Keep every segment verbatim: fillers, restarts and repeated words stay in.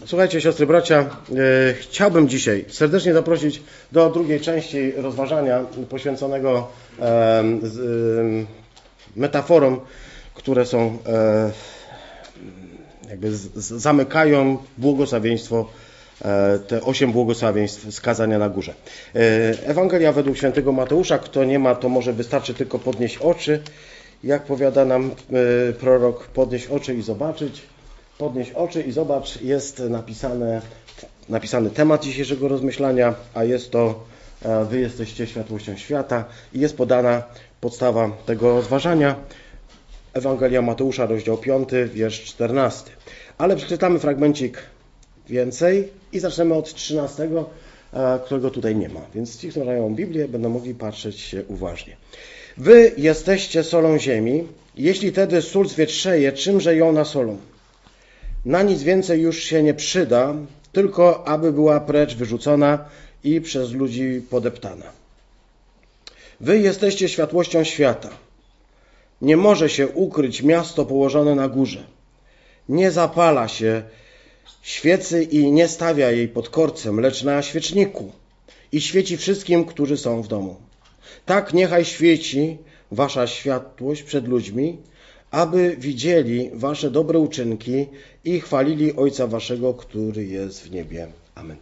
Słuchajcie, siostry, bracia, e, chciałbym dzisiaj serdecznie zaprosić do drugiej części rozważania poświęconego e, z, e, metaforom, które są e, jakby z, z, zamykają błogosławieństwo, e, te osiem błogosławieństw skazania na górze. E, Ewangelia według świętego Mateusza. Kto nie ma, to może wystarczy tylko podnieść oczy. Jak powiada nam e, prorok, podnieść oczy i zobaczyć. Podnieś oczy i zobacz, jest napisane, napisany temat dzisiejszego rozmyślania, a jest to wy jesteście światłością świata i jest podana podstawa tego rozważania. Ewangelia Mateusza, rozdział piąty, wiersz czternasty. Ale przeczytamy fragmencik więcej i zaczniemy od trzynastego, którego tutaj nie ma. Więc ci, którzy mają Biblię, będą mogli patrzeć się uważnie. Wy jesteście solą ziemi, jeśli tedy sól zwietrzeje, czymże ją nasolą? Na nic więcej już się nie przyda, tylko aby była precz wyrzucona i przez ludzi podeptana. Wy jesteście światłością świata. Nie może się ukryć miasto położone na górze. Nie zapala się świecy i nie stawia jej pod korcem, lecz na świeczniku i świeci wszystkim, którzy są w domu. Tak niechaj świeci wasza światłość przed ludźmi, aby widzieli wasze dobre uczynki i chwalili Ojca waszego, który jest w niebie. Amen.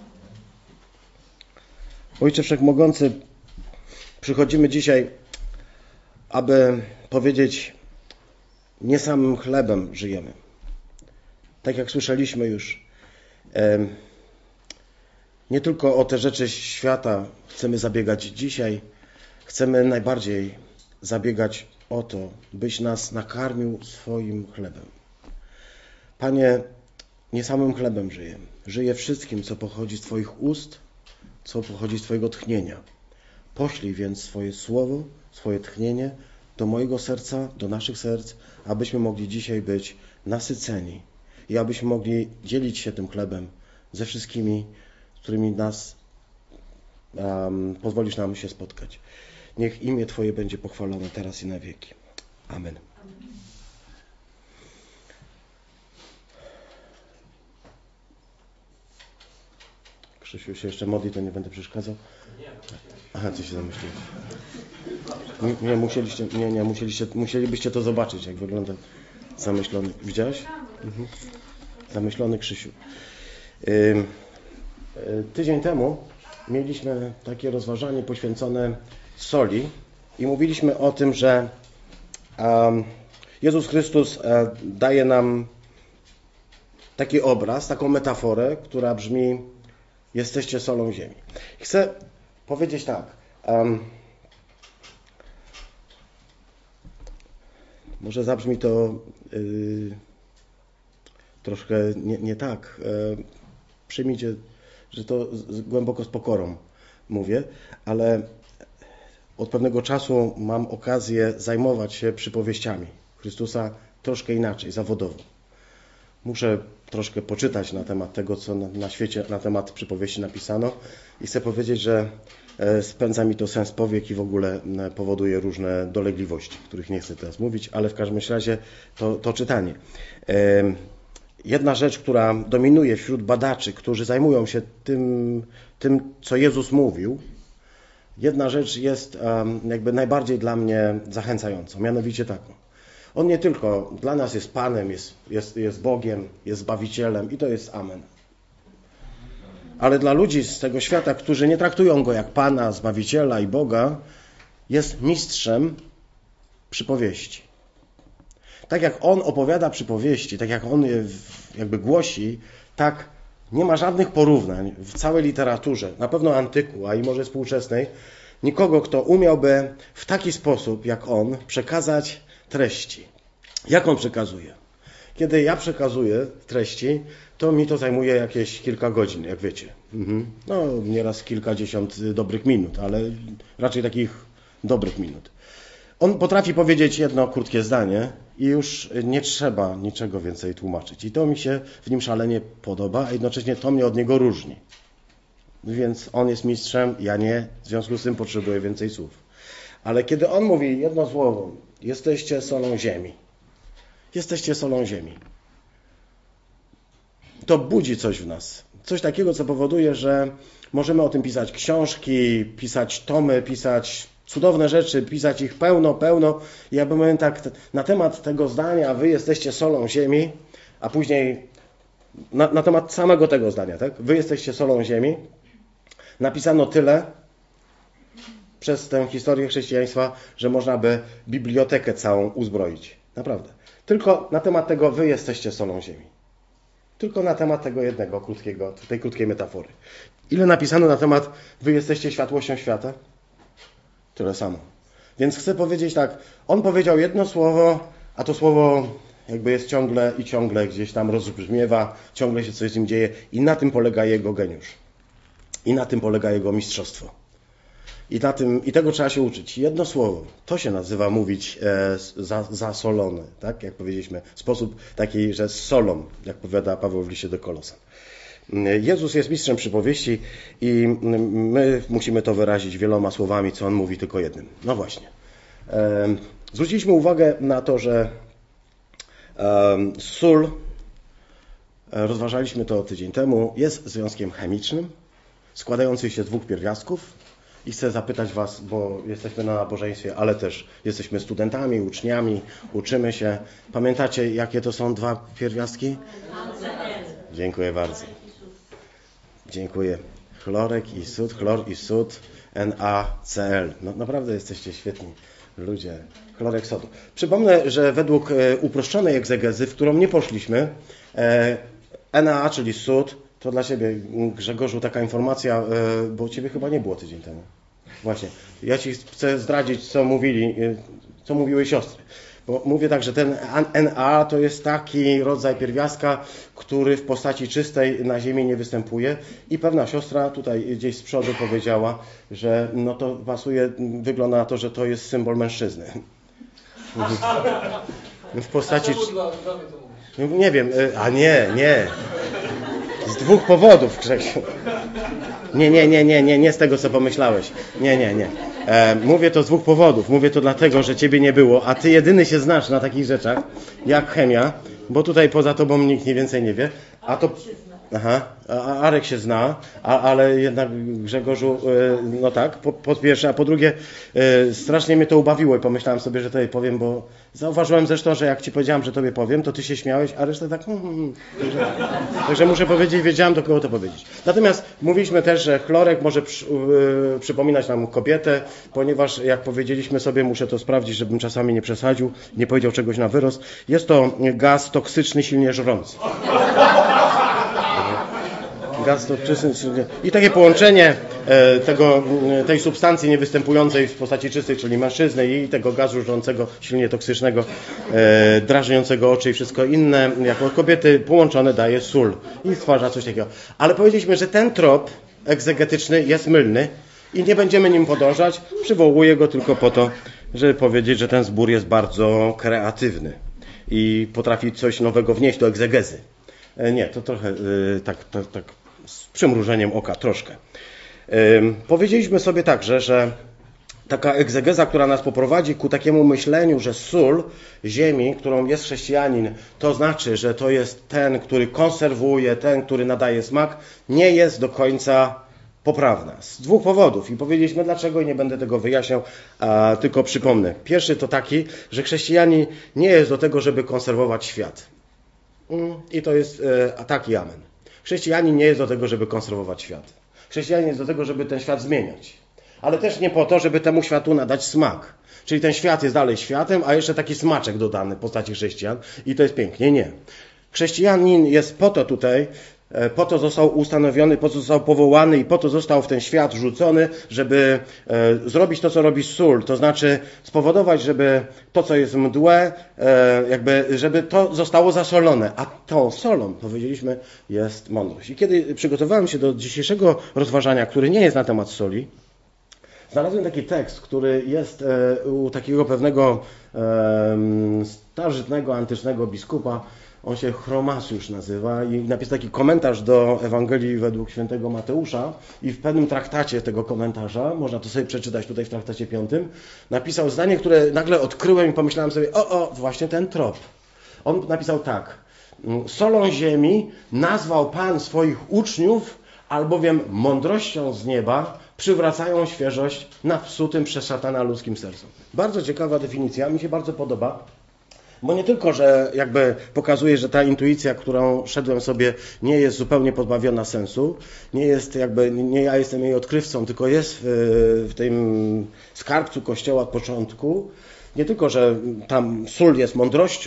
Ojcze Wszechmogący, przychodzimy dzisiaj, aby powiedzieć, nie samym chlebem żyjemy. Tak jak słyszeliśmy już, nie tylko o te rzeczy świata chcemy zabiegać dzisiaj, chcemy najbardziej zabiegać o to, byś nas nakarmił swoim chlebem. Panie, nie samym chlebem żyję. Żyję wszystkim, co pochodzi z Twoich ust, co pochodzi z Twojego tchnienia. Poślij więc swoje słowo, swoje tchnienie do mojego serca, do naszych serc, abyśmy mogli dzisiaj być nasyceni i abyśmy mogli dzielić się tym chlebem ze wszystkimi, z którymi nas um, pozwolisz nam się spotkać. Niech imię Twoje będzie pochwalone teraz i na wieki. Amen. Krzysiu się jeszcze modli, to nie będę przeszkadzał? Aha, co się zamyśliłeś? Nie, nie, musieliście, nie, nie, musieliście, musielibyście to zobaczyć, jak wygląda zamyślony. Widziałeś? Mhm. Zamyślony Krzysiu. Yy, yy, tydzień temu mieliśmy takie rozważanie poświęcone soli i mówiliśmy o tym, że um, Jezus Chrystus e, daje nam taki obraz, taką metaforę, która brzmi: jesteście solą ziemi. Chcę powiedzieć tak. Um, może zabrzmi to yy, troszkę nie, nie tak. Yy, przyjmijcie, że to z, głęboko z pokorą mówię, ale od pewnego czasu mam okazję zajmować się przypowieściami Chrystusa troszkę inaczej, zawodowo. Muszę troszkę poczytać na temat tego, co na świecie na temat przypowieści napisano i chcę powiedzieć, że spędza mi to sens powiek i w ogóle powoduje różne dolegliwości, których nie chcę teraz mówić, ale w każdym razie to, to czytanie. Jedna rzecz, która dominuje wśród badaczy, którzy zajmują się tym, tym co Jezus mówił, jedna rzecz jest jakby najbardziej dla mnie zachęcającą, mianowicie taką. On nie tylko dla nas jest Panem, jest, jest, jest Bogiem, jest Zbawicielem i to jest amen. Ale dla ludzi z tego świata, którzy nie traktują Go jak Pana, Zbawiciela i Boga, jest mistrzem przypowieści. Tak jak On opowiada przypowieści, tak jak On je jakby głosi, tak nie ma żadnych porównań w całej literaturze, na pewno antyku, a i może współczesnej, nikogo, kto umiałby w taki sposób, jak On, przekazać treści. Jak On przekazuje? Kiedy ja przekazuję treści, to mi to zajmuje jakieś kilka godzin, jak wiecie. Mhm. No, nieraz kilkadziesiąt dobrych minut, ale raczej takich dobrych minut. On potrafi powiedzieć jedno krótkie zdanie i już nie trzeba niczego więcej tłumaczyć. I to mi się w nim szalenie podoba, a jednocześnie to mnie od niego różni. Więc on jest mistrzem, ja nie, w związku z tym potrzebuję więcej słów. Ale kiedy on mówi jedno słowo, jesteście solą ziemi. Jesteście solą ziemi. to budzi coś w nas. Coś takiego, co powoduje, że możemy o tym pisać książki, pisać tomy, pisać cudowne rzeczy, pisać ich pełno, pełno. I ja bym mówił tak, na temat tego zdania, wy jesteście solą ziemi, a później na, na temat samego tego zdania, tak? Wy jesteście solą ziemi. Napisano tyle przez tę historię chrześcijaństwa, że można by bibliotekę całą uzbroić. Naprawdę. Tylko na temat tego wy jesteście solą ziemi. Tylko na temat tego jednego, krótkiego, tej krótkiej metafory. Ile napisano na temat wy jesteście światłością świata? Tyle samo. Więc chcę powiedzieć tak, on powiedział jedno słowo, a to słowo jakby jest ciągle i ciągle gdzieś tam rozbrzmiewa, ciągle się coś z nim dzieje i na tym polega jego geniusz. I na tym polega jego mistrzostwo. I, na tym, i tego trzeba się uczyć. Jedno słowo, to się nazywa mówić e, za, zasolony, tak? Jak powiedzieliśmy, sposób taki, że z solą, jak powiada Paweł w liście do Kolosan. Jezus jest mistrzem przypowieści i my musimy to wyrazić wieloma słowami, co on mówi tylko jednym. No właśnie. E, zwróciliśmy uwagę na to, że e, sól, e, rozważaliśmy to tydzień temu, jest związkiem chemicznym, składającym się z dwóch pierwiastków. I chcę zapytać was, bo jesteśmy na nabożeństwie, ale też jesteśmy studentami, uczniami, uczymy się. Pamiętacie, jakie to są dwa pierwiastki? Dziękuję bardzo. Dziękuję. Chlorek i sód, chlor i sód, N A C L. No naprawdę jesteście świetni ludzie. Chlorek sodu. Przypomnę, że według e, uproszczonej egzegezy, w którą nie poszliśmy, e, N A A, czyli sód, to dla Ciebie, Grzegorzu, taka informacja, e, bo Ciebie chyba nie było tydzień temu. Właśnie. Ja Ci chcę zdradzić, co mówili, e, co mówiły siostry. Bo mówię tak, że ten N A to jest taki rodzaj pierwiastka, który w postaci czystej na ziemi nie występuje. I pewna siostra tutaj gdzieś z przodu powiedziała, że no to pasuje, wygląda na to, że to jest symbol mężczyzny. W postaci... Nie wiem, a nie, nie. Z dwóch powodów, Grzesiu. Nie, nie, nie, nie, nie, nie z tego, co pomyślałeś. Nie, nie, nie. E, mówię to z dwóch powodów. Mówię to dlatego, że Ciebie nie było, a Ty jedyny się znasz na takich rzeczach, jak chemia, bo tutaj poza Tobą nikt nie więcej nie wie. A to... Aha, a Arek się zna, a, ale jednak Grzegorzu, no tak, po, po pierwsze, a po drugie strasznie mnie to ubawiło i pomyślałem sobie, że Tobie powiem, bo zauważyłem zresztą, że jak Ci powiedziałem, że Tobie powiem, to Ty się śmiałeś, a reszta tak... Hmm, hmm. Także, także muszę powiedzieć, wiedziałem, do kogo to powiedzieć. Natomiast mówiliśmy też, że chlorek może przy, yy, przypominać nam kobietę, ponieważ jak powiedzieliśmy sobie, muszę to sprawdzić, żebym czasami nie przesadził, nie powiedział czegoś na wyrost, jest to gaz toksyczny, silnie żrący. Gaz toksyczny. I takie połączenie tego, tej substancji niewystępującej w postaci czystej, czyli mężczyzny, i tego gazu żrącego, silnie toksycznego, drażniącego oczy i wszystko inne, jako kobiety połączone daje sól i stwarza coś takiego. Ale powiedzieliśmy, że ten trop egzegetyczny jest mylny i nie będziemy nim podążać. Przywołuję go tylko po to, żeby powiedzieć, że ten zbór jest bardzo kreatywny i potrafi coś nowego wnieść do egzegezy. Nie, to trochę tak, tak, tak z przymrużeniem oka, troszkę. Powiedzieliśmy sobie także, że taka egzegeza, która nas poprowadzi ku takiemu myśleniu, że sól ziemi, którą jest chrześcijanin, to znaczy, że to jest ten, który konserwuje, ten, który nadaje smak, nie jest do końca poprawna. Z dwóch powodów. I powiedzieliśmy dlaczego i nie będę tego wyjaśniał, a tylko przypomnę. Pierwszy to taki, że chrześcijanin nie jest do tego, żeby konserwować świat. I to jest a tak i amen. Chrześcijanin nie jest do tego, żeby konserwować świat. Chrześcijanin jest do tego, żeby ten świat zmieniać. Ale też nie po to, żeby temu światu nadać smak. Czyli ten świat jest dalej światem, a jeszcze taki smaczek dodany w postaci chrześcijan. I to jest pięknie. Nie. Chrześcijanin jest po to tutaj, po to został ustanowiony, po to został powołany i po to został w ten świat rzucony, żeby e, zrobić to, co robi sól. To znaczy spowodować, żeby to, co jest mdłe, e, jakby, żeby to zostało zasolone. A tą solą, powiedzieliśmy, jest mądrość. I kiedy przygotowałem się do dzisiejszego rozważania, który nie jest na temat soli, znalazłem taki tekst, który jest e, u takiego pewnego e, starożytnego, antycznego biskupa. On się Chromasiusz nazywa i napisał taki komentarz do Ewangelii według świętego Mateusza i w pewnym traktacie tego komentarza, można to sobie przeczytać tutaj w traktacie piątym, napisał zdanie, które nagle odkryłem i pomyślałem sobie, o, o, właśnie ten trop. On napisał tak, solą ziemi nazwał Pan swoich uczniów, albowiem mądrością z nieba przywracają świeżość napsutym przez szatana ludzkim sercom. Bardzo ciekawa definicja, mi się bardzo podoba, bo nie tylko, że jakby pokazuje, że ta intuicja, którą szedłem sobie, nie jest zupełnie pozbawiona sensu, nie jest jakby, nie ja jestem jej odkrywcą, tylko jest w, w tym skarbcu Kościoła od początku, nie tylko, że tam sól jest mądrością,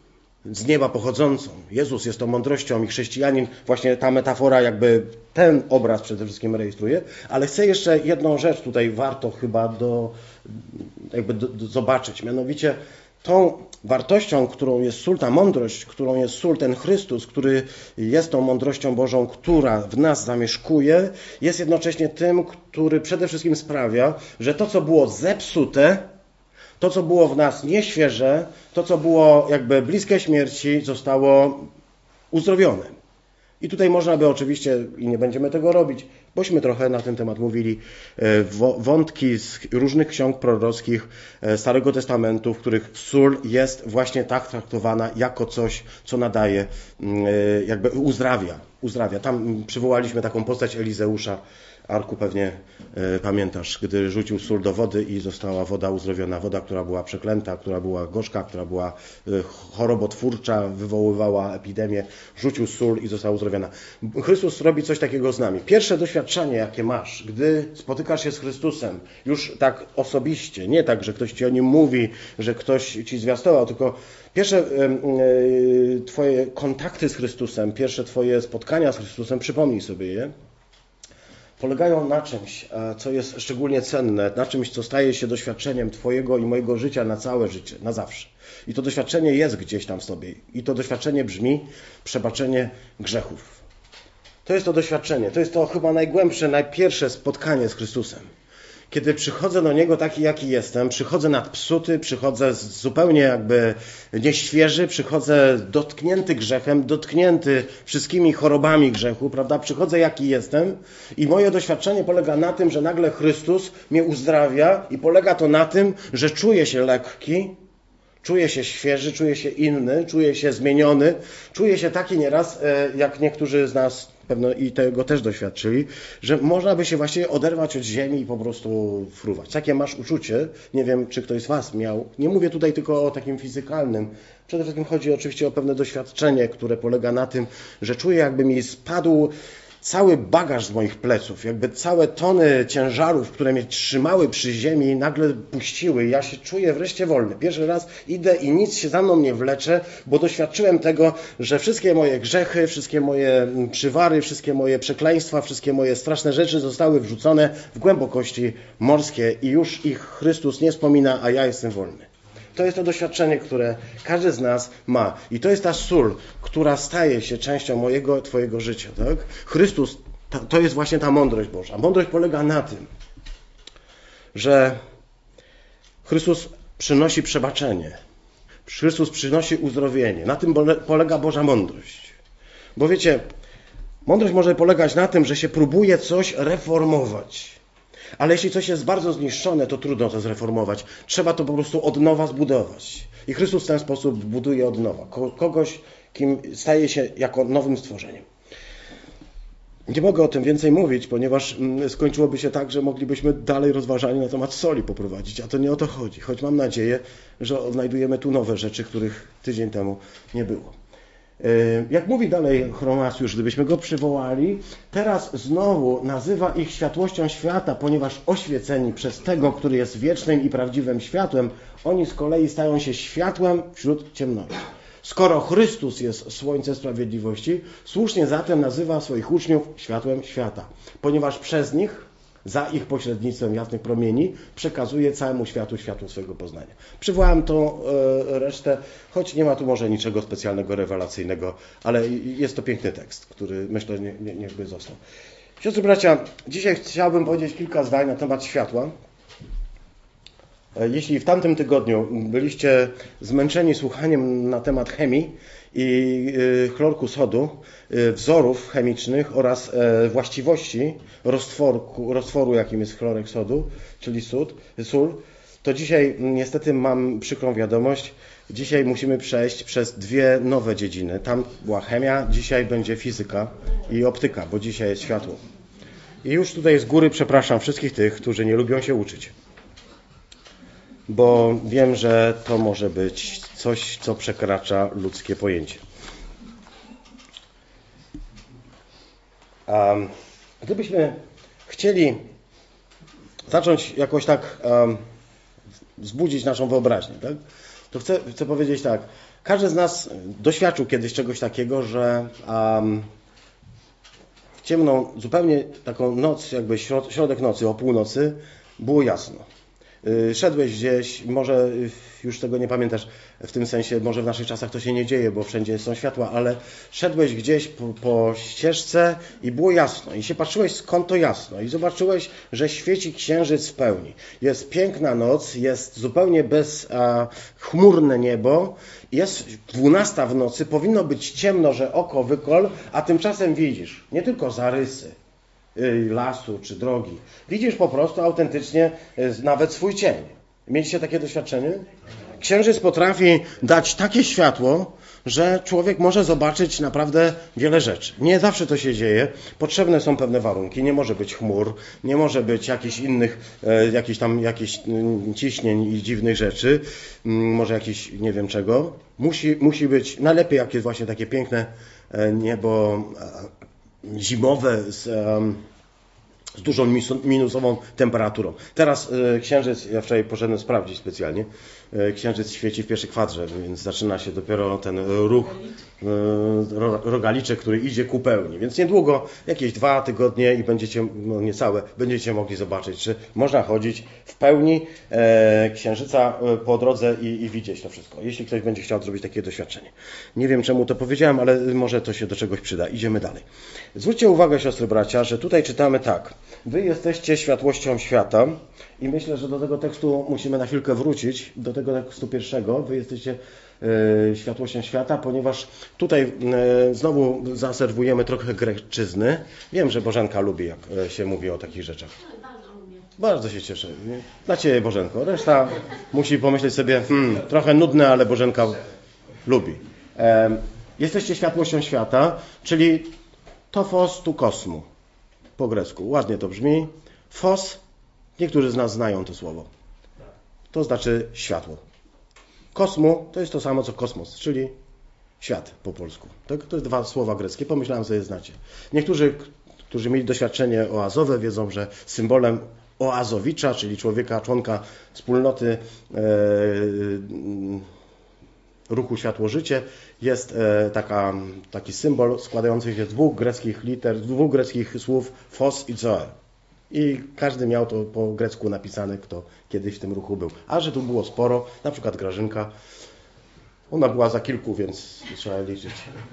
z nieba pochodzącą. Jezus jest tą mądrością i chrześcijanin, właśnie ta metafora jakby ten obraz przede wszystkim rejestruje, ale chcę jeszcze jedną rzecz tutaj warto chyba do, jakby do, do zobaczyć, mianowicie tą wartością, którą jest sól, ta mądrość, którą jest sól, ten Chrystus, który jest tą mądrością Bożą, która w nas zamieszkuje, jest jednocześnie tym, który przede wszystkim sprawia, że to, co było zepsute, to, co było w nas nieświeże, to, co było jakby bliskie śmierci, zostało uzdrowione. I tutaj można by oczywiście, i nie będziemy tego robić, bośmy trochę na ten temat mówili, wątki z różnych ksiąg prorockich Starego Testamentu, w których sól jest właśnie tak traktowana jako coś, co nadaje, jakby uzdrawia. uzdrawia. Tam przywołaliśmy taką postać Elizeusza, Arku pewnie e, pamiętasz, gdy rzucił sól do wody i została woda uzdrowiona. Woda, która była przeklęta, która była gorzka, która była e, chorobotwórcza, wywoływała epidemię. Rzucił sól i została uzdrowiona. Chrystus robi coś takiego z nami. Pierwsze doświadczenie, jakie masz, gdy spotykasz się z Chrystusem, już tak osobiście, nie tak, że ktoś ci o nim mówi, że ktoś ci zwiastował, tylko pierwsze e, e, twoje kontakty z Chrystusem, pierwsze twoje spotkania z Chrystusem, przypomnij sobie je, polegają na czymś, co jest szczególnie cenne, na czymś, co staje się doświadczeniem twojego i mojego życia na całe życie, na zawsze. I to doświadczenie jest gdzieś tam w sobie. I to doświadczenie brzmi przebaczenie grzechów. To jest to doświadczenie, to jest to chyba najgłębsze, najpierwsze spotkanie z Chrystusem. Kiedy przychodzę do Niego taki, jaki jestem, przychodzę nadpsuty, przychodzę zupełnie jakby nieświeży, przychodzę dotknięty grzechem, dotknięty wszystkimi chorobami grzechu, prawda? Przychodzę, jaki jestem i moje doświadczenie polega na tym, że nagle Chrystus mnie uzdrawia i polega to na tym, że czuję się lekki, czuję się świeży, czuję się inny, czuję się zmieniony, czuję się taki nieraz, jak niektórzy z nas pewno i tego też doświadczyli, że można by się właściwie oderwać od ziemi i po prostu fruwać. Takie masz uczucie, nie wiem, czy ktoś z was miał, nie mówię tutaj tylko o takim fizykalnym, przede wszystkim chodzi oczywiście o pewne doświadczenie, które polega na tym, że czuję, jakby mi spadł cały bagaż z moich pleców, jakby całe tony ciężarów, które mnie trzymały przy ziemi, nagle puściły. Ja się czuję wreszcie wolny. Pierwszy raz idę i nic się za mną nie wlecze, bo doświadczyłem tego, że wszystkie moje grzechy, wszystkie moje przywary, wszystkie moje przekleństwa, wszystkie moje straszne rzeczy zostały wrzucone w głębokości morskie i już ich Chrystus nie wspomina, a ja jestem wolny. To jest to doświadczenie, które każdy z nas ma. I to jest ta sól, która staje się częścią mojego, twojego życia. Tak? Chrystus, to jest właśnie ta mądrość Boża. Mądrość polega na tym, że Chrystus przynosi przebaczenie. Chrystus przynosi uzdrowienie. Na tym polega Boża mądrość. Bo wiecie, mądrość może polegać na tym, że się próbuje coś reformować. Ale jeśli coś jest bardzo zniszczone, to trudno to zreformować. Trzeba to po prostu od nowa zbudować. I Chrystus w ten sposób buduje od nowa. Kogoś, kim staje się jako nowym stworzeniem. Nie mogę o tym więcej mówić, ponieważ skończyłoby się tak, że moglibyśmy dalej rozważanie na temat soli poprowadzić, a to nie o to chodzi. Choć mam nadzieję, że odnajdujemy tu nowe rzeczy, których tydzień temu nie było. Jak mówi dalej Chromatiusz, gdybyśmy go przywołali, teraz znowu nazywa ich światłością świata, ponieważ oświeceni przez tego, który jest wiecznym i prawdziwym światłem, oni z kolei stają się światłem wśród ciemności. Skoro Chrystus jest słońcem sprawiedliwości, słusznie zatem nazywa swoich uczniów światłem świata, ponieważ przez nich, za ich pośrednictwem jasnych promieni, przekazuje całemu światu światło swojego poznania. Przywołałem tą e, resztę, choć nie ma tu może niczego specjalnego, rewelacyjnego, ale jest to piękny tekst, który myślę nie, nie, niechby został. Siostry, bracia, dzisiaj chciałbym powiedzieć kilka zdań na temat światła. Jeśli w tamtym tygodniu byliście zmęczeni słuchaniem na temat chemii i chlorku sodu, wzorów chemicznych oraz właściwości roztworu, roztworu jakim jest chlorek sodu, czyli sód, sól, to dzisiaj niestety mam przykrą wiadomość. Dzisiaj musimy przejść przez dwie nowe dziedziny. Tam była chemia, dzisiaj będzie fizyka i optyka, bo dzisiaj jest światło. I już tutaj z góry przepraszam wszystkich tych, którzy nie lubią się uczyć. Bo wiem, że to może być coś, co przekracza ludzkie pojęcie. Um, gdybyśmy chcieli zacząć jakoś tak um, wzbudzić naszą wyobraźnię, tak? To chcę, chcę powiedzieć tak. Każdy z nas doświadczył kiedyś czegoś takiego, że um, w ciemną, zupełnie taką noc, jakby środ, środek nocy, o północy, było jasno. Szedłeś gdzieś, może już tego nie pamiętasz, w tym sensie, może w naszych czasach to się nie dzieje, bo wszędzie są światła, ale szedłeś gdzieś po, po ścieżce i było jasno i się patrzyłeś, skąd to jasno i zobaczyłeś, że świeci księżyc w pełni. Jest piękna noc, jest zupełnie bezchmurne niebo, jest dwunasta w nocy, powinno być ciemno, że oko wykol, a tymczasem widzisz nie tylko zarysy lasu czy drogi. Widzisz po prostu autentycznie nawet swój cień. Mieliście takie doświadczenie? Księżyc potrafi dać takie światło, że człowiek może zobaczyć naprawdę wiele rzeczy. Nie zawsze to się dzieje. Potrzebne są pewne warunki. Nie może być chmur, nie może być jakichś innych, jakichś tam jakichś ciśnień i dziwnych rzeczy. Może jakiś nie wiem czego. Musi, musi być, najlepiej jak jest właśnie takie piękne niebo zimowe z, um, z dużą minusową temperaturą. Teraz y, księżyc, ja wczoraj poszedłem sprawdzić specjalnie, y, księżyc świeci w pierwszej kwadrze, więc zaczyna się dopiero ten ruch y, rogaliczek, który idzie ku pełni. Więc niedługo, jakieś dwa tygodnie i będziecie, no niecałe, będziecie mogli zobaczyć, czy można chodzić w pełni e, księżyca po drodze i, i widzieć to wszystko. Jeśli ktoś będzie chciał zrobić takie doświadczenie. Nie wiem, czemu to powiedziałem, ale może to się do czegoś przyda. Idziemy dalej. Zwróćcie uwagę, siostry bracia, że tutaj czytamy tak. Wy jesteście światłością świata i myślę, że do tego tekstu musimy na chwilkę wrócić, do tego tekstu pierwszego. Wy jesteście e, światłością świata, ponieważ tutaj e, znowu zaserwujemy trochę greczyzny. Wiem, że Bożenka lubi, jak się mówi o takich rzeczach. Bardzo się cieszę. Dla Ciebie, Bożenko. Reszta musi pomyśleć sobie, hmm, trochę nudne, ale Bożenka lubi. E, jesteście światłością świata, czyli tofos tu kosmu. Po grecku. Ładnie to brzmi. Fos, niektórzy z nas znają to słowo. To znaczy światło. Kosmu to jest to samo co kosmos, czyli świat po polsku. Tak? To jest dwa słowa greckie. Pomyślałem, że je znacie. Niektórzy, którzy mieli doświadczenie oazowe, wiedzą, że symbolem oazowicza, czyli człowieka, członka wspólnoty e, ruchu Światło-Życie, jest e, taka, taki symbol składający się z dwóch greckich liter, z dwóch greckich słów fos i zoe. I każdy miał to po grecku napisane, kto kiedyś w tym ruchu był. A że tu było sporo, na przykład Grażynka, ona była za kilku, więc trzeba liczyć.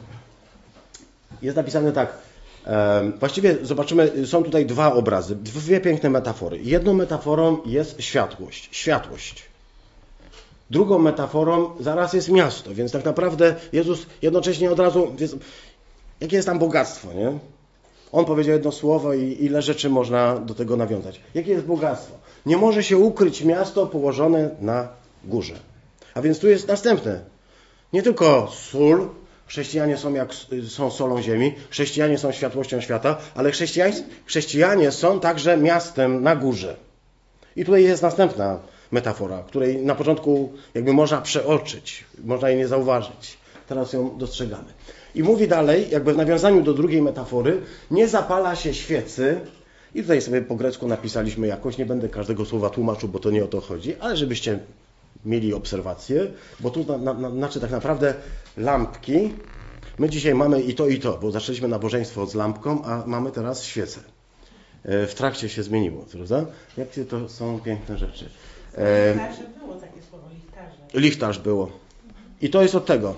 Jest napisane tak. E, właściwie zobaczymy, są tutaj dwa obrazy, dwie piękne metafory. Jedną metaforą jest światłość. Światłość. Drugą metaforą zaraz jest miasto, więc tak naprawdę Jezus jednocześnie od razu, jakie jest tam bogactwo, nie? On powiedział jedno słowo i ile rzeczy można do tego nawiązać. Jakie jest bogactwo? Nie może się ukryć miasto położone na górze. A więc tu jest następne. Nie tylko sól, chrześcijanie są jak są solą ziemi, chrześcijanie są światłością świata, ale chrześcijanie są także miastem na górze. I tutaj jest następna metafora, której na początku jakby można przeoczyć, można jej nie zauważyć. Teraz ją dostrzegamy. I mówi dalej, jakby w nawiązaniu do drugiej metafory, nie zapala się świecy. I tutaj sobie po grecku napisaliśmy jakoś, nie będę każdego słowa tłumaczył, bo to nie o to chodzi, ale żebyście mieli obserwację, bo tu na, na, na, znaczy tak naprawdę lampki. My dzisiaj mamy i to, i to, bo zaczęliśmy nabożeństwo z lampką, a mamy teraz świecę. W trakcie się zmieniło, prawda? Jakie to są piękne rzeczy. Lichtarze było takie słowo, lichtarze. Lichtarz było. I to jest od tego.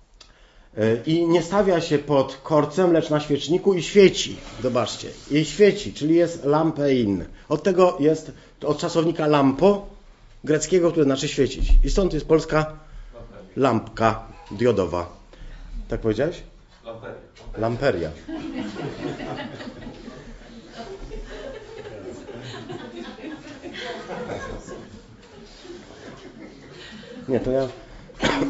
I nie stawia się pod korcem, lecz na świeczniku i świeci. Zobaczcie. I świeci, czyli jest lampein. Od tego jest, od czasownika lampo, greckiego, które znaczy świecić. I stąd jest polska lampka diodowa. Tak powiedziałeś? Lamperia. Lamperia. Nie, to ja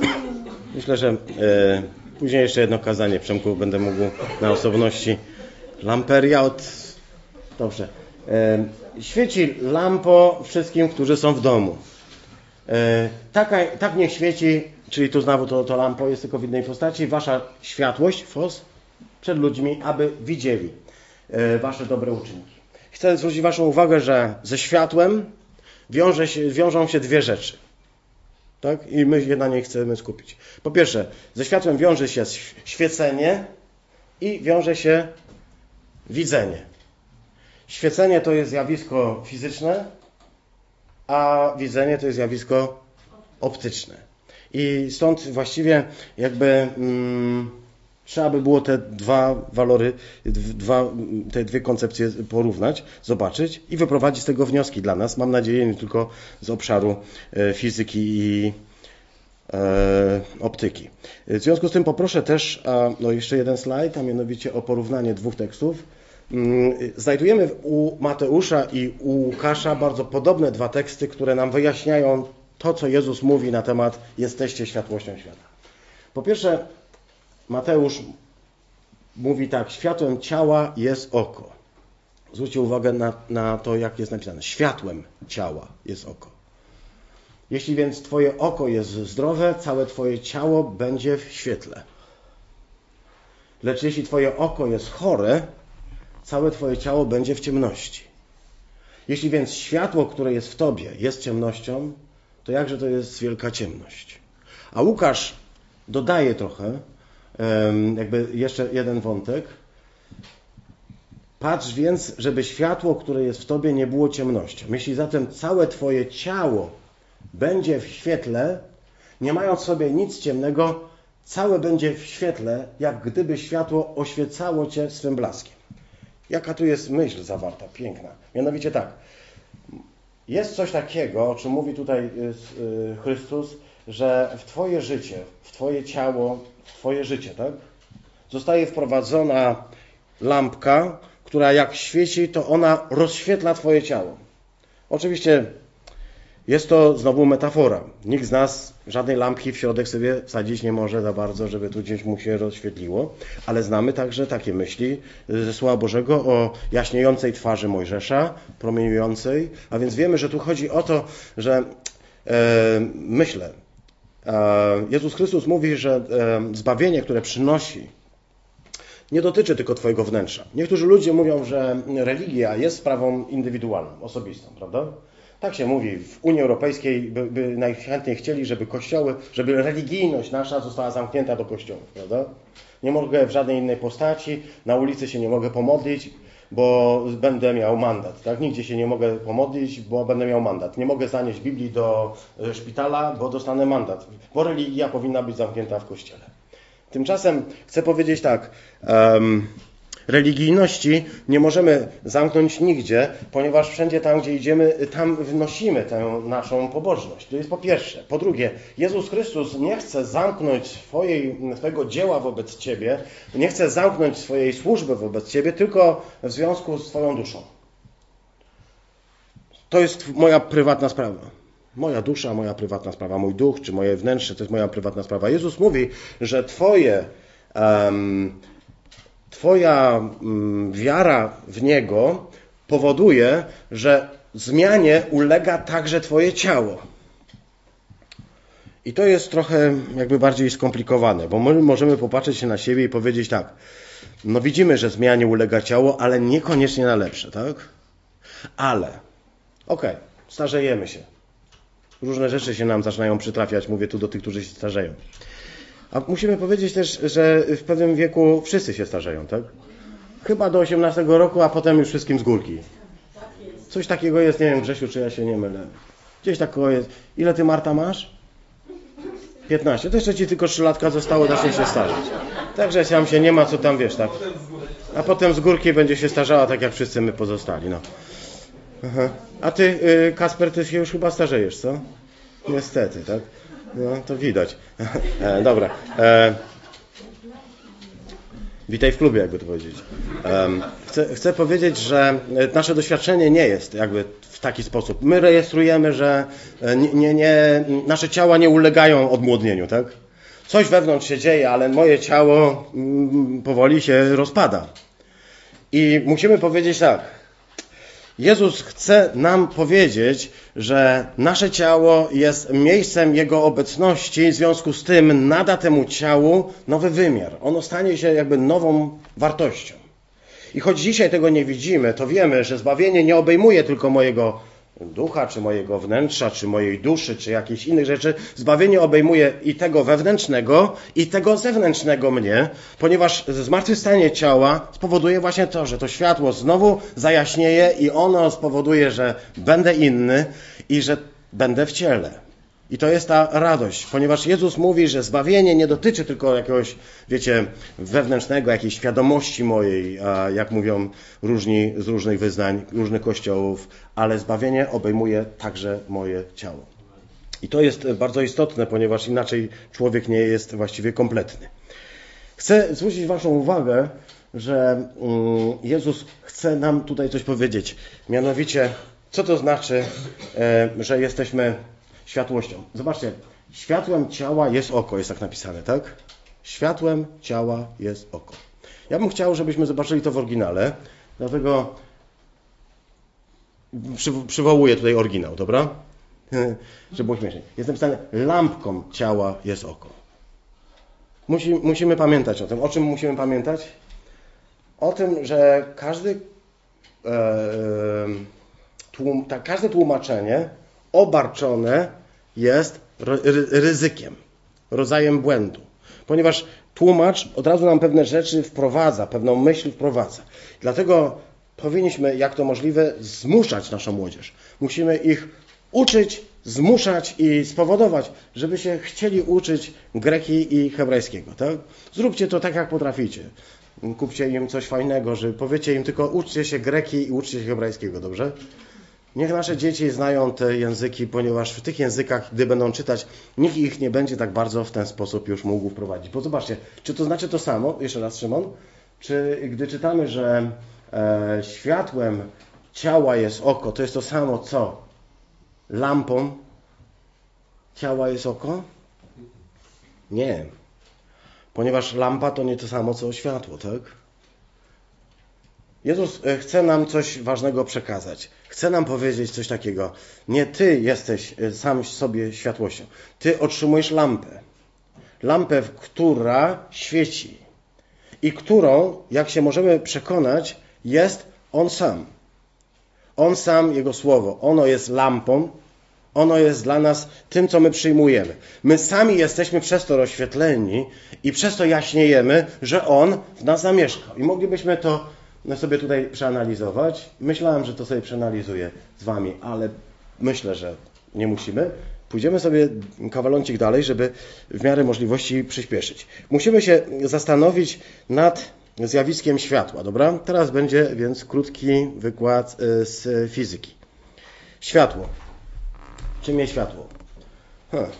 Myślę, że e, później jeszcze jedno kazanie, Przemku, będę mógł na osobności. Lamperia od... Dobrze. E, świeci lampo wszystkim, którzy są w domu. E, taka, tak niech świeci, czyli tu znowu to, to lampo jest tylko w innej postaci, wasza światłość, fos, przed ludźmi, aby widzieli e, wasze dobre uczynki. Chcę zwrócić waszą uwagę, że ze światłem wiąże się, wiążą się dwie rzeczy. Tak? I my się na niej chcemy skupić. Po pierwsze, ze światłem wiąże się świecenie i wiąże się widzenie. Świecenie to jest zjawisko fizyczne, a widzenie to jest zjawisko optyczne. I stąd właściwie jakby mm, trzeba by było te dwa walory, dwa, te dwie koncepcje porównać, zobaczyć i wyprowadzić z tego wnioski dla nas. Mam nadzieję, nie tylko z obszaru e, fizyki i e, optyki. W związku z tym poproszę też a, no jeszcze jeden slajd, a mianowicie o porównanie dwóch tekstów. Znajdujemy u Mateusza i u Łukasza bardzo podobne dwa teksty, które nam wyjaśniają to, co Jezus mówi na temat jesteście światłością świata. Po pierwsze, Mateusz mówi tak, światłem ciała jest oko. Zwróćcie uwagę na, na to, jak jest napisane. Światłem ciała jest oko. Jeśli więc twoje oko jest zdrowe, całe twoje ciało będzie w świetle. Lecz jeśli twoje oko jest chore, całe twoje ciało będzie w ciemności. Jeśli więc światło, które jest w tobie, jest ciemnością, to jakże to jest wielka ciemność. A Łukasz dodaje trochę, jakby jeszcze jeden wątek. Patrz więc, żeby światło, które jest w tobie, nie było ciemnością. Jeśli zatem całe twoje ciało będzie w świetle, nie mając w sobie nic ciemnego, całe będzie w świetle, jak gdyby światło oświecało cię swym blaskiem. Jaka tu jest myśl zawarta, piękna. Mianowicie tak, jest coś takiego, o czym mówi tutaj Chrystus, że w twoje życie, w twoje ciało, w twoje życie, tak, zostaje wprowadzona lampka, która jak świeci, to ona rozświetla twoje ciało. Oczywiście jest to znowu metafora. Nikt z nas żadnej lampki w środek sobie wsadzić nie może za bardzo, żeby tu gdzieś mu się rozświetliło, ale znamy także takie myśli ze Słowa Bożego o jaśniejącej twarzy Mojżesza, promieniującej, a więc wiemy, że tu chodzi o to, że e, myślę, e, Jezus Chrystus mówi, że e, zbawienie, które przynosi, nie dotyczy tylko twojego wnętrza. Niektórzy ludzie mówią, że religia jest sprawą indywidualną, osobistą, prawda? Tak się mówi. W Unii Europejskiej by, by najchętniej chcieli, żeby kościoły, żeby religijność nasza została zamknięta do kościołów, prawda? Nie mogę w żadnej innej postaci, na ulicy się nie mogę pomodlić, bo będę miał mandat. Tak? Nigdzie się nie mogę pomodlić, bo będę miał mandat. Nie mogę zanieść Biblii do szpitala, bo dostanę mandat. Bo religia powinna być zamknięta w kościele. Tymczasem chcę powiedzieć tak, um, religijności nie możemy zamknąć nigdzie, ponieważ wszędzie tam, gdzie idziemy, tam wnosimy tę naszą pobożność. To jest po pierwsze. Po drugie, Jezus Chrystus nie chce zamknąć swojej, swojego dzieła wobec ciebie, nie chce zamknąć swojej służby wobec ciebie, tylko w związku z twoją duszą. To jest moja prywatna sprawa. Moja dusza, moja prywatna sprawa, mój duch, czy moje wnętrze, to jest moja prywatna sprawa. Jezus mówi, że twoje, um, twoja um, wiara w Niego powoduje, że zmianie ulega także twoje ciało. I to jest trochę jakby bardziej skomplikowane, bo my możemy popatrzeć się na siebie i powiedzieć tak, no widzimy, że zmianie ulega ciało, ale niekoniecznie na lepsze, tak? Ale, okej, okay, starzejemy się. Różne rzeczy się nam zaczynają przytrafiać, mówię tu do tych, którzy się starzeją. A musimy powiedzieć też, że w pewnym wieku wszyscy się starzeją, tak? Chyba do osiemnastego roku, a potem już wszystkim z górki. Coś takiego jest, nie wiem, Grzesiu, czy ja się nie mylę. Gdzieś takiego jest. Ile ty, Marta, masz? piętnaście. To jeszcze ci tylko trzy latka zostało, zacznie się starzeć. Także tam się nie ma co tam, wiesz, tak? A potem z górki będzie się starzała, tak jak wszyscy my pozostali, no. Aha. A ty, Kasper, ty się już chyba starzejesz, co? Niestety, tak? No, to widać. E, dobra. E, witaj w klubie, jakby to powiedzieć. E, chcę, chcę powiedzieć, że nasze doświadczenie nie jest jakby w taki sposób. My rejestrujemy, że nie, nie, nie, nasze ciała nie ulegają odmłodnieniu, tak? coś wewnątrz się dzieje, ale moje ciało mm, powoli się rozpada. I musimy powiedzieć tak. Jezus chce nam powiedzieć, że nasze ciało jest miejscem Jego obecności, w związku z tym nada temu ciału nowy wymiar. Ono stanie się jakby nową wartością. I choć dzisiaj tego nie widzimy, to wiemy, że zbawienie nie obejmuje tylko mojego ducha, czy mojego wnętrza, czy mojej duszy, czy jakichś innych rzeczy. Zbawienie obejmuje i tego wewnętrznego, i tego zewnętrznego mnie, ponieważ zmartwychwstanie ciała spowoduje właśnie to, że to światło znowu zajaśnieje i ono spowoduje, że będę inny i że będę w ciele. I to jest ta radość, ponieważ Jezus mówi, że zbawienie nie dotyczy tylko jakiegoś, wiecie, wewnętrznego, jakiejś świadomości mojej, jak mówią różni z różnych wyznań, różnych kościołów, ale zbawienie obejmuje także moje ciało. I to jest bardzo istotne, ponieważ inaczej człowiek nie jest właściwie kompletny. Chcę zwrócić waszą uwagę, że Jezus chce nam tutaj coś powiedzieć. Mianowicie, co to znaczy, że jesteśmy światłością. Zobaczcie, światłem ciała jest oko, jest tak napisane, tak? Światłem ciała jest oko. Ja bym chciał, żebyśmy zobaczyli to w oryginale, dlatego przy, przywołuję tutaj oryginał, dobra? Żeby było śmiesznie. Jest napisane, lampką ciała jest oko. Musi, musimy pamiętać o tym. O czym musimy pamiętać? O tym, że każdy, e, tłum, ta, każde tłumaczenie obarczone jest ryzykiem, rodzajem błędu. Ponieważ tłumacz od razu nam pewne rzeczy wprowadza, pewną myśl wprowadza. Dlatego powinniśmy, jak to możliwe, zmuszać naszą młodzież. Musimy ich uczyć, zmuszać i spowodować, żeby się chcieli uczyć greki i hebrajskiego. Tak? Zróbcie to tak, jak potraficie. Kupcie im coś fajnego, że powiecie im tylko uczcie się greki i uczcie się hebrajskiego, dobrze? Niech nasze dzieci znają te języki, ponieważ w tych językach, gdy będą czytać, nikt ich nie będzie tak bardzo w ten sposób już mógł wprowadzić. Bo zobaczcie, czy to znaczy to samo, jeszcze raz Szymon, czy gdy czytamy, że e, światłem ciała jest oko, to jest to samo co lampą ciała jest oko? Nie. Ponieważ lampa to nie to samo co światło, tak? Jezus chce nam coś ważnego przekazać. Chce nam powiedzieć coś takiego. Nie ty jesteś sam sobie światłością. Ty otrzymujesz lampę. Lampę, która świeci. I którą, jak się możemy przekonać, jest On sam. On sam, Jego Słowo. Ono jest lampą. Ono jest dla nas tym, co my przyjmujemy. My sami jesteśmy przez to rozświetleni i przez to jaśniejemy, że On w nas zamieszkał. I moglibyśmy to sobie tutaj przeanalizować. Myślałem, że to sobie przeanalizuję z wami, ale myślę, że nie musimy. Pójdziemy sobie kawaloncik dalej, żeby w miarę możliwości przyspieszyć. Musimy się zastanowić nad zjawiskiem światła, dobra? Teraz będzie więc krótki wykład z fizyki. Światło. Czym jest światło? Huh.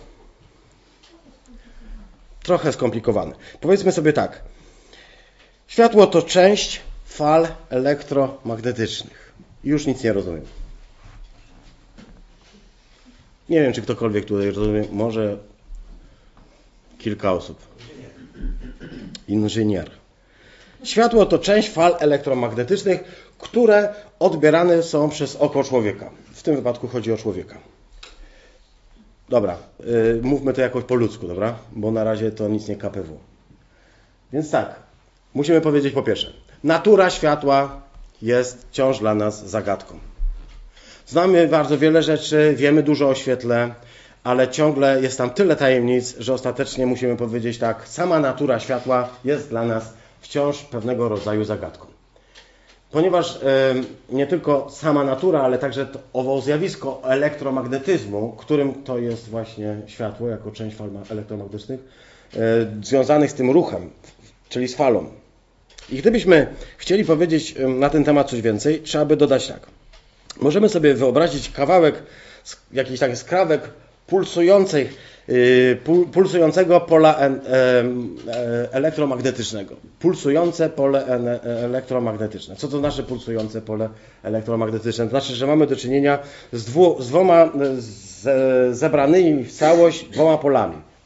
Trochę skomplikowane. Powiedzmy sobie tak. Światło to część fal elektromagnetycznych. Już nic nie rozumiem. Nie wiem, czy ktokolwiek tutaj rozumie. Może kilka osób. Inżynier. Światło to część fal elektromagnetycznych, które odbierane są przez oko człowieka. W tym wypadku chodzi o człowieka. Dobra, yy, mówmy to jakoś po ludzku, dobra? Bo na razie to nic nie K P W. Więc tak, musimy powiedzieć po pierwsze. Natura światła jest wciąż dla nas zagadką. Znamy bardzo wiele rzeczy, wiemy dużo o świetle, ale ciągle jest tam tyle tajemnic, że ostatecznie musimy powiedzieć tak, sama natura światła jest dla nas wciąż pewnego rodzaju zagadką. Ponieważ y, nie tylko sama natura, ale także to, owo zjawisko elektromagnetyzmu, którym to jest właśnie światło, jako część fal elektromagnetycznych, y, związanych z tym ruchem, czyli z falą. I gdybyśmy chcieli powiedzieć na ten temat coś więcej, trzeba by dodać tak. Możemy sobie wyobrazić kawałek, jakiś taki skrawek pulsującej, pulsującego pola elektromagnetycznego. Pulsujące pole elektromagnetyczne. Co to znaczy pulsujące pole elektromagnetyczne? To znaczy, że mamy do czynienia z, dwu, z dwoma z, zebranymi w całość dwoma polami.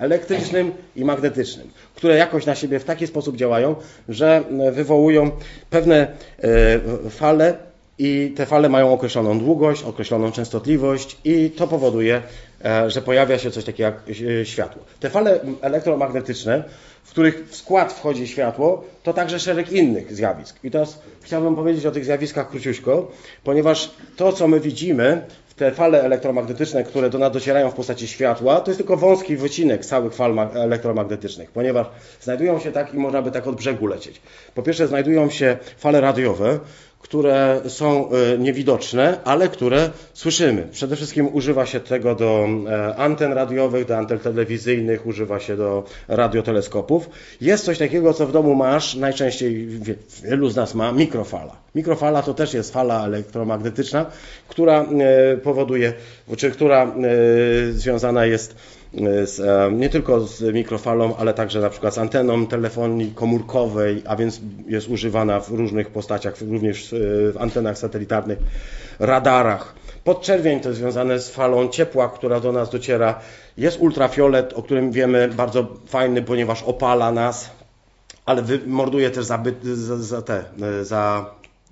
elektrycznym i magnetycznym, które jakoś na siebie w taki sposób działają, że wywołują pewne fale i te fale mają określoną długość, określoną częstotliwość i to powoduje, że pojawia się coś takiego jak światło. Te fale elektromagnetyczne, w których w skład wchodzi światło, to także szereg innych zjawisk. I teraz chciałbym powiedzieć o tych zjawiskach króciuśko, ponieważ to, co my widzimy, te fale elektromagnetyczne, które do nas docierają w postaci światła, to jest tylko wąski wycinek całych fal elektromagnetycznych, ponieważ znajdują się tak i można by tak od brzegu lecieć. Po pierwsze znajdują się fale radiowe, które są niewidoczne, ale które słyszymy. Przede wszystkim używa się tego do anten radiowych, do anten telewizyjnych, używa się do radioteleskopów. Jest coś takiego, co w domu masz, najczęściej wielu z nas ma, mikrofala. Mikrofala to też jest fala elektromagnetyczna, która powoduje, czy która związana jest z, nie tylko z mikrofalą, ale także na przykład z anteną telefonii komórkowej, a więc jest używana w różnych postaciach, również w antenach satelitarnych, radarach. Podczerwień to jest związane z falą ciepła, która do nas dociera. Jest ultrafiolet, o którym wiemy, bardzo fajny, ponieważ opala nas, ale morduje też za, za, za te, za,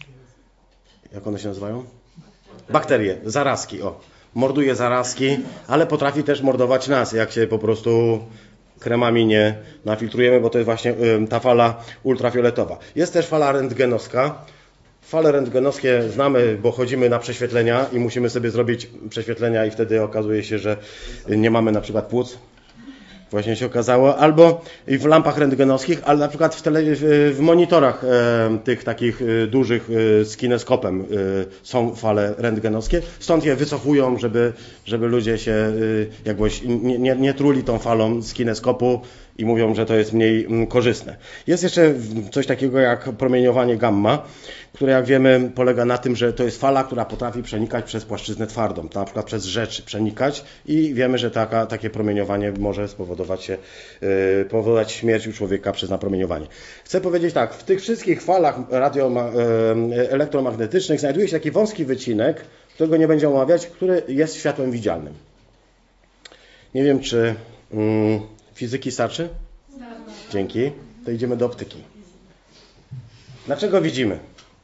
jak one się nazywają? Bakterie, zarazki, o. Morduje zarazki, ale potrafi też mordować nas, jak się po prostu kremami nie nafiltrujemy, bo to jest właśnie ta fala ultrafioletowa. Jest też fala rentgenowska. Fale rentgenowskie znamy, bo chodzimy na prześwietlenia i musimy sobie zrobić prześwietlenia i wtedy okazuje się, że nie mamy na przykład płuc. Właśnie się okazało, albo i w lampach rentgenowskich, ale na przykład w, tele, w monitorach e, tych takich e, dużych e, z kineskopem e, są fale rentgenowskie, stąd je wycofują, żeby, żeby ludzie się e, jakoś nie, nie, nie truli tą falą z kineskopu i mówią, że to jest mniej m, korzystne. Jest jeszcze coś takiego jak promieniowanie gamma, które jak wiemy polega na tym, że to jest fala, która potrafi przenikać przez płaszczyznę twardą, na przykład przez rzeczy przenikać i wiemy, że taka, takie promieniowanie może spowodować się, yy, powodować śmierć u człowieka przez napromieniowanie. Chcę powiedzieć tak, w tych wszystkich falach radio, yy, elektromagnetycznych znajduje się taki wąski wycinek, którego nie będziemy omawiać, który jest światłem widzialnym. Nie wiem, czy yy, fizyki starczy? Dzięki. To idziemy do optyki. Dlaczego widzimy?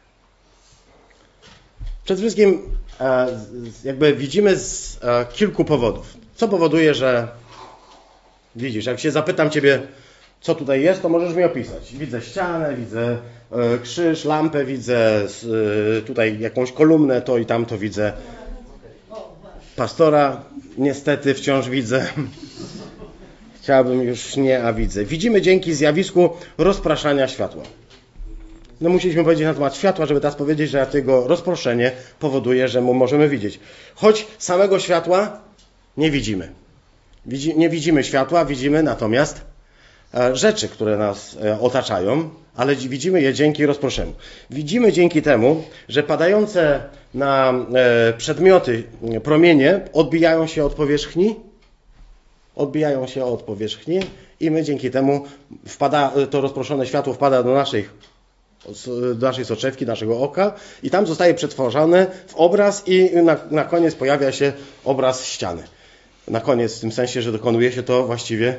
Przede wszystkim e, jakby widzimy z e, kilku powodów. Co powoduje, że widzisz? Jak się zapytam Ciebie, co tutaj jest, to możesz mi opisać. Widzę ścianę, widzę e, krzyż, lampę, widzę e, tutaj jakąś kolumnę, to i tamto widzę. Pastora niestety wciąż widzę. Chciałbym już nie, a widzę. Widzimy dzięki zjawisku rozpraszania światła. No musieliśmy powiedzieć na temat światła, żeby teraz powiedzieć, że tego rozproszenie powoduje, że mu możemy widzieć. Choć samego światła nie widzimy. Widzi, nie widzimy światła, widzimy natomiast e, rzeczy, które nas e, otaczają, ale widzimy je dzięki rozproszeniu. Widzimy dzięki temu, że padające na e, przedmioty promienie odbijają się od powierzchni, odbijają się od powierzchni i my dzięki temu wpada, to rozproszone światło wpada do naszych do naszej soczewki, naszego oka i tam zostaje przetworzone w obraz i na, na koniec pojawia się obraz ściany. Na koniec w tym sensie, że dokonuje się to właściwie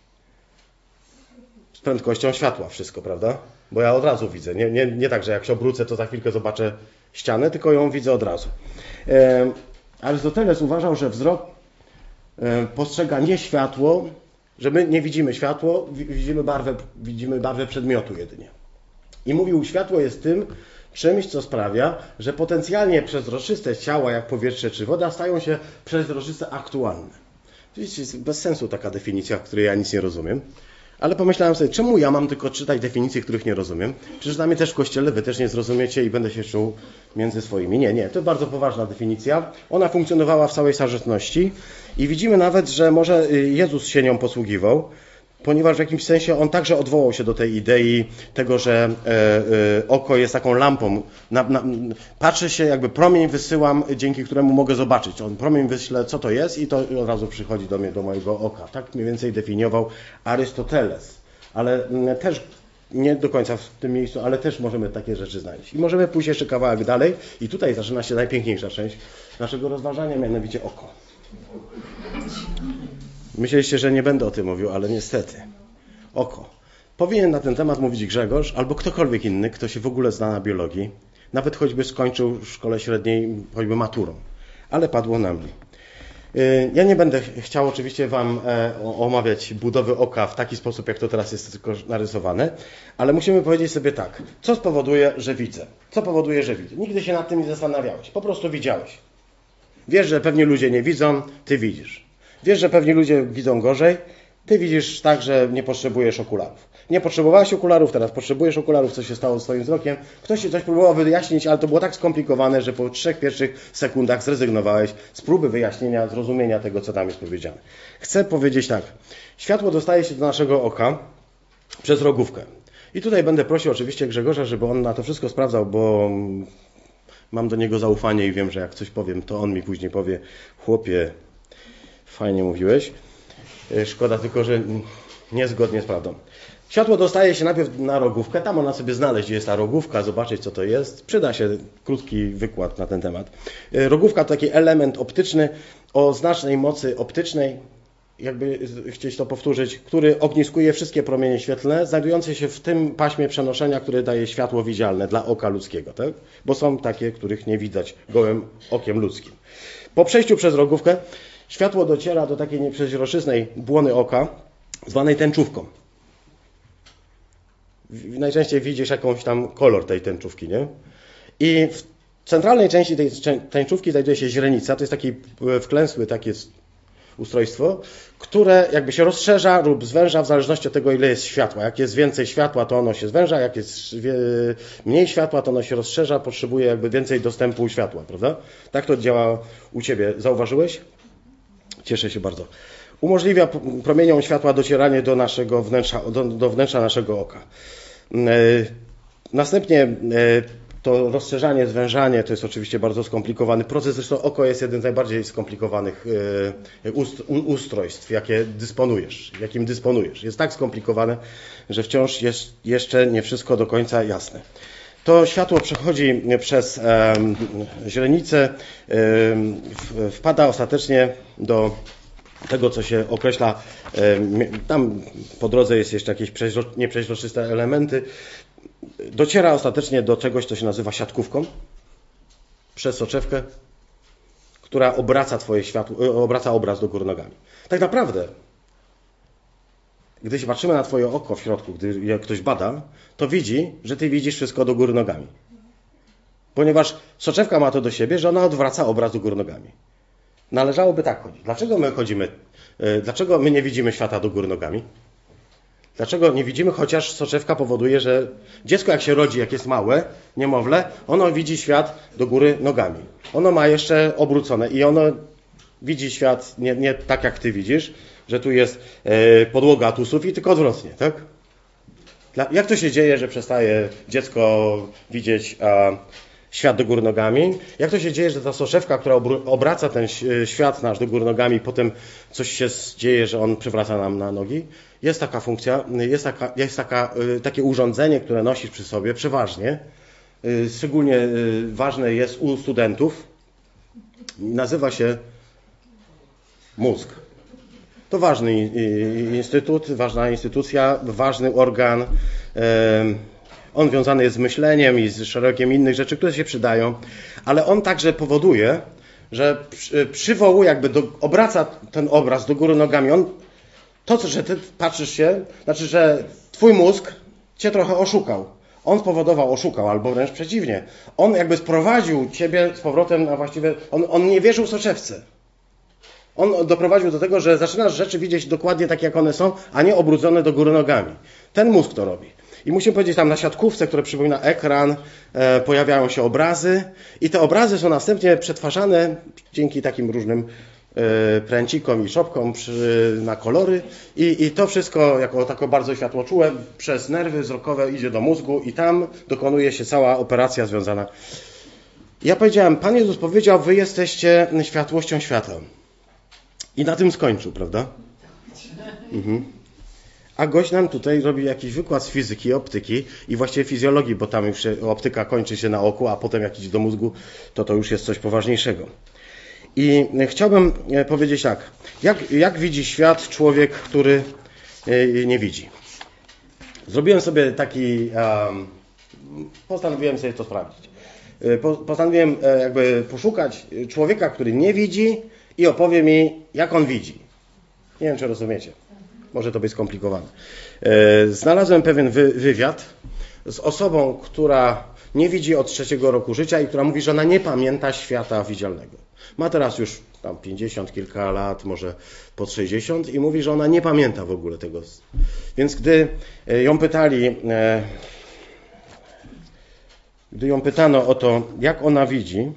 z prędkością światła wszystko, prawda? Bo ja od razu widzę. Nie, nie, nie tak, że jak się obrócę, to za chwilkę zobaczę ścianę, tylko ją widzę od razu. E, Arystoteles uważał, że wzrok e, postrzega nie światło, że my nie widzimy światło, widzimy barwę, widzimy barwę przedmiotu jedynie. I mówił, światło jest tym czymś, co sprawia, że potencjalnie przezroczyste ciała, jak powietrze czy woda, stają się przezroczyste aktualne. Oczywiście jest bez sensu taka definicja, której ja nic nie rozumiem, ale pomyślałem sobie, czemu ja mam tylko czytać definicje, których nie rozumiem? Przecież dla mnie też w Kościele wy też nie zrozumiecie i będę się czuł między swoimi. Nie, nie, to bardzo poważna definicja. Ona funkcjonowała w całej starożytności i widzimy nawet, że może Jezus się nią posługiwał, ponieważ w jakimś sensie on także odwołał się do tej idei tego, że e, e, oko jest taką lampą. Na, na, patrzę się, jakby promień wysyłam, dzięki któremu mogę zobaczyć. On promień wyśle, co to jest i to od razu przychodzi do mnie, do mojego oka. Tak mniej więcej definiował Arystoteles. Ale m, też nie do końca w tym miejscu, ale też możemy takie rzeczy znaleźć. I możemy pójść jeszcze kawałek dalej i tutaj zaczyna się najpiękniejsza część naszego rozważania, mianowicie oko. Myśleliście, że nie będę o tym mówił, ale niestety. Oko. Powinien na ten temat mówić Grzegorz albo ktokolwiek inny, kto się w ogóle zna na biologii. Nawet choćby skończył w szkole średniej, choćby maturą. Ale padło na mnie. Ja nie będę chciał oczywiście Wam omawiać budowy oka w taki sposób, jak to teraz jest tylko narysowane, ale musimy powiedzieć sobie tak, co spowoduje, że widzę? Co powoduje, że widzę? Nigdy się nad tym nie zastanawiałeś, po prostu widziałeś. Wiesz, że pewni ludzie nie widzą, Ty widzisz. Wiesz, że pewni ludzie widzą gorzej, Ty widzisz tak, że nie potrzebujesz okularów. Nie potrzebowałeś okularów, teraz potrzebujesz okularów, co się stało z Twoim wzrokiem. Ktoś Ci coś próbował wyjaśnić, ale to było tak skomplikowane, że po trzech pierwszych sekundach zrezygnowałeś z próby wyjaśnienia, zrozumienia tego, co tam jest powiedziane. Chcę powiedzieć tak. Światło dostaje się do naszego oka przez rogówkę. I tutaj będę prosił oczywiście Grzegorza, żeby on na to wszystko sprawdzał, bo mam do niego zaufanie i wiem, że jak coś powiem, to on mi później powie: chłopie, fajnie mówiłeś. Szkoda tylko, że niezgodnie z prawdą. Światło dostaje się najpierw na rogówkę, tam ona sobie znaleźć, gdzie jest ta rogówka, zobaczyć, co to jest. Przyda się krótki wykład na ten temat. Rogówka to taki element optyczny o znacznej mocy optycznej, jakby chcieć to powtórzyć, który ogniskuje wszystkie promienie świetlne, znajdujące się w tym paśmie przenoszenia, które daje światło widzialne dla oka ludzkiego, tak? Bo są takie, których nie widać gołym okiem ludzkim. Po przejściu przez rogówkę światło dociera do takiej nieprzeźroczystej błony oka, zwanej tęczówką. Najczęściej widzisz jakąś tam kolor tej tęczówki, nie? I w centralnej części tej tęczówki znajduje się źrenica, to jest taki wklęsły takie ustrojstwo, które jakby się rozszerza lub zwęża w zależności od tego, ile jest światła. Jak jest więcej światła, to ono się zwęża, jak jest mniej światła, to ono się rozszerza, potrzebuje jakby więcej dostępu światła, prawda? Tak to działa u Ciebie. Zauważyłeś? Cieszę się bardzo. Umożliwia promieniom światła docieranie do naszego wnętrza, do, do wnętrza naszego oka. Następnie to rozszerzanie, zwężanie to jest oczywiście bardzo skomplikowany proces. Zresztą oko jest jeden z najbardziej skomplikowanych ustrojstw, jakie dysponujesz, jakim dysponujesz. Jest tak skomplikowane, że wciąż jest jeszcze nie wszystko do końca jasne. To światło przechodzi przez e, źrenicę, e, wpada ostatecznie do tego, co się określa, e, tam po drodze jest jeszcze jakieś nieprzeźroczyste elementy, dociera ostatecznie do czegoś, co się nazywa siatkówką, przez soczewkę, która obraca twoje światło, obraca obraz do góry nogami. Tak naprawdę, gdy się patrzymy na twoje oko w środku, gdy jak ktoś bada, to widzi, że ty widzisz wszystko do góry nogami. Ponieważ soczewka ma to do siebie, że ona odwraca obraz do góry nogami. Należałoby tak chodzić. Dlaczego my chodzimy? Dlaczego my nie widzimy świata do góry nogami? Dlaczego nie widzimy? Chociaż soczewka powoduje, że dziecko jak się rodzi, jak jest małe, niemowlę, ono widzi świat do góry nogami. Ono ma jeszcze obrócone i ono widzi świat nie, nie tak, jak ty widzisz, że tu jest e, podłoga, a tu sufit, tylko odwrotnie, tak? Dla, jak to się dzieje, że przestaje dziecko widzieć a, świat do góry nogami? Jak to się dzieje, że ta soczewka, która obraca ten świat nasz do góry nogami, potem coś się dzieje, że on przywraca nam na nogi? Jest taka funkcja, jest, taka, jest taka, takie urządzenie, które nosisz przy sobie, przeważnie. Szczególnie ważne jest u studentów. Nazywa się mózg. To ważny instytut, ważna instytucja, ważny organ. On wiązany jest z myśleniem i z szeregiem innych rzeczy, które się przydają, ale on także powoduje, że przywołuje, jakby do, obraca ten obraz do góry nogami. On, to, że ty patrzysz się, znaczy, że twój mózg cię trochę oszukał. On spowodował, oszukał, albo wręcz przeciwnie. On jakby sprowadził ciebie z powrotem na właściwe... On, on nie wierzył soczewce. On doprowadził do tego, że zaczynasz rzeczy widzieć dokładnie tak, jak one są, a nie obrudzone do góry nogami. Ten mózg to robi. I musimy powiedzieć, tam na siatkówce, która przypomina ekran, e, pojawiają się obrazy i te obrazy są następnie przetwarzane dzięki takim różnym e, pręcikom i szopkom przy, na kolory i, i to wszystko jako tako bardzo światłoczułe przez nerwy wzrokowe idzie do mózgu i tam dokonuje się cała operacja związana. Ja powiedziałem, Pan Jezus powiedział, wy jesteście światłością świata. I na tym skończył, prawda? Mhm. A gość nam tutaj robi jakiś wykład z fizyki, optyki i właściwie fizjologii, bo tam już się, optyka kończy się na oku, a potem jak idzie do mózgu, to to już jest coś poważniejszego. I chciałbym powiedzieć tak, jak, jak widzi świat człowiek, który nie widzi. Zrobiłem sobie taki, um, postanowiłem sobie to sprawdzić. Postanowiłem jakby poszukać człowieka, który nie widzi i opowie mi, jak on widzi. Nie wiem, czy rozumiecie. Może to być skomplikowane. Znalazłem pewien wy, wywiad z osobą, która nie widzi od trzeciego roku życia i która mówi, że ona nie pamięta świata widzialnego. Ma teraz już tam pięćdziesiąt kilka lat, może pod sześćdziesiąt i mówi, że ona nie pamięta w ogóle tego. Więc gdy ją pytali, gdy ją pytano o to, jak ona widzi,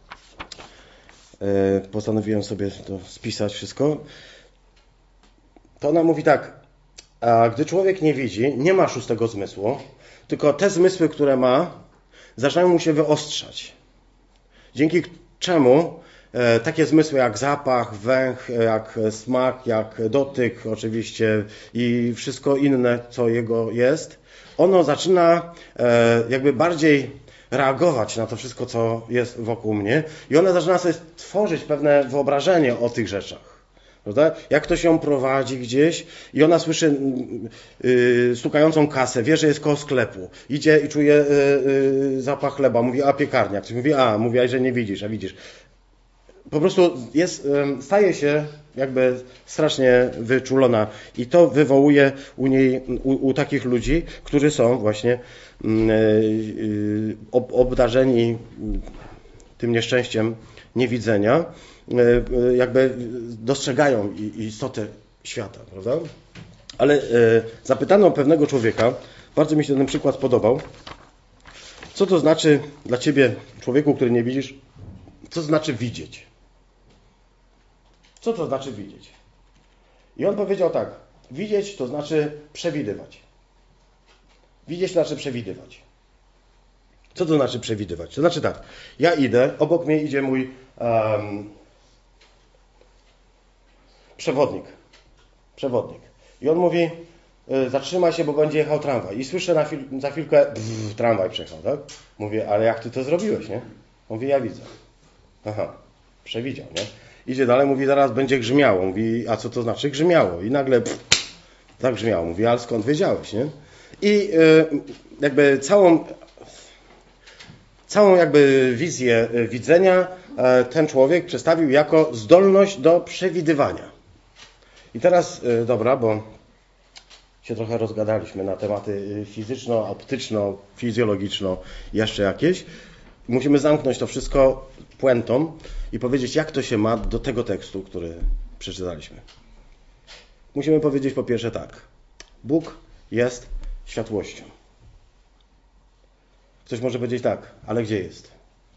postanowiłem sobie to spisać wszystko, to ona mówi tak, a gdy człowiek nie widzi, nie ma szóstego zmysłu, tylko te zmysły, które ma, zaczynają mu się wyostrzać. Dzięki czemu e, takie zmysły jak zapach, węch, jak smak, jak dotyk oczywiście i wszystko inne, co jego jest, ono zaczyna e, jakby bardziej reagować na to wszystko, co jest wokół mnie i ona zaczyna sobie tworzyć pewne wyobrażenie o tych rzeczach. Prawda? Jak ktoś ją prowadzi gdzieś i ona słyszy yy, stukającą kasę, wie, że jest koło sklepu, idzie i czuje yy, yy, zapach chleba, mówi, a piekarnia. Ktoś mówi, a, mówi, że nie widzisz, a widzisz. Po prostu jest, yy, staje się jakby strasznie wyczulona i to wywołuje u niej, u, u takich ludzi, którzy są właśnie yy, yy, ob, obdarzeni tym nieszczęściem niewidzenia, jakby dostrzegają istotę świata, prawda? Ale zapytano pewnego człowieka, bardzo mi się ten przykład spodobał, co to znaczy dla ciebie, człowieku, który nie widzisz, co to znaczy widzieć? Co to znaczy widzieć? I on powiedział tak, widzieć to znaczy przewidywać. Widzieć to znaczy przewidywać. Co to znaczy przewidywać? To znaczy tak, ja idę, obok mnie idzie mój um, przewodnik. Przewodnik. I on mówi, y, zatrzymaj się, bo będzie jechał tramwaj. I słyszę na chwil, za chwilkę, brrr, tramwaj przejechał, tak? Mówię, ale jak ty to zrobiłeś, nie? Mówi, ja widzę. Aha, przewidział, nie? Idzie dalej, mówi, zaraz będzie grzmiało. Mówi, a co to znaczy grzmiało? I nagle, pff, tak grzmiało. Mówi, ale skąd wiedziałeś, nie? I y, jakby całą... Całą jakby wizję widzenia ten człowiek przedstawił jako zdolność do przewidywania. I teraz, dobra, bo się trochę rozgadaliśmy na tematy fizyczno, optyczno, fizjologiczno, jeszcze jakieś. Musimy zamknąć to wszystko puentą i powiedzieć, jak to się ma do tego tekstu, który przeczytaliśmy. Musimy powiedzieć po pierwsze tak. Bóg jest światłością. Ktoś może powiedzieć tak, ale gdzie jest?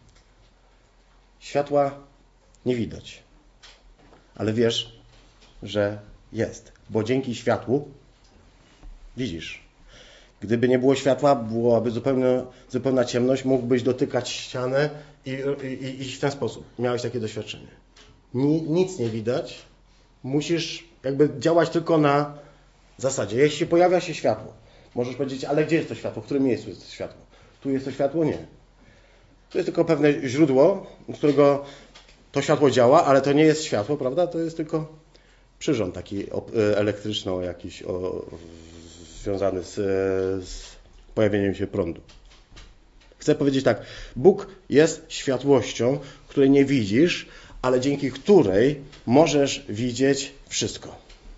Światła nie widać, ale wiesz, że jest, bo dzięki światłu widzisz. Gdyby nie było światła, byłaby zupełnie, zupełna ciemność, mógłbyś dotykać ścianę i, i, i iść w ten sposób. Miałeś takie doświadczenie. Ni, nic nie widać, musisz jakby działać tylko na zasadzie. Jeśli pojawia się światło, możesz powiedzieć, ale gdzie jest to światło? W którym miejscu jest to światło? Tu jest to światło? Nie. To jest tylko pewne źródło, z którego to światło działa, ale to nie jest światło, prawda? To jest tylko przyrząd taki elektryczny, jakiś o, związany z, z pojawieniem się prądu. Chcę powiedzieć tak, Bóg jest światłością, której nie widzisz, ale dzięki której możesz widzieć wszystko.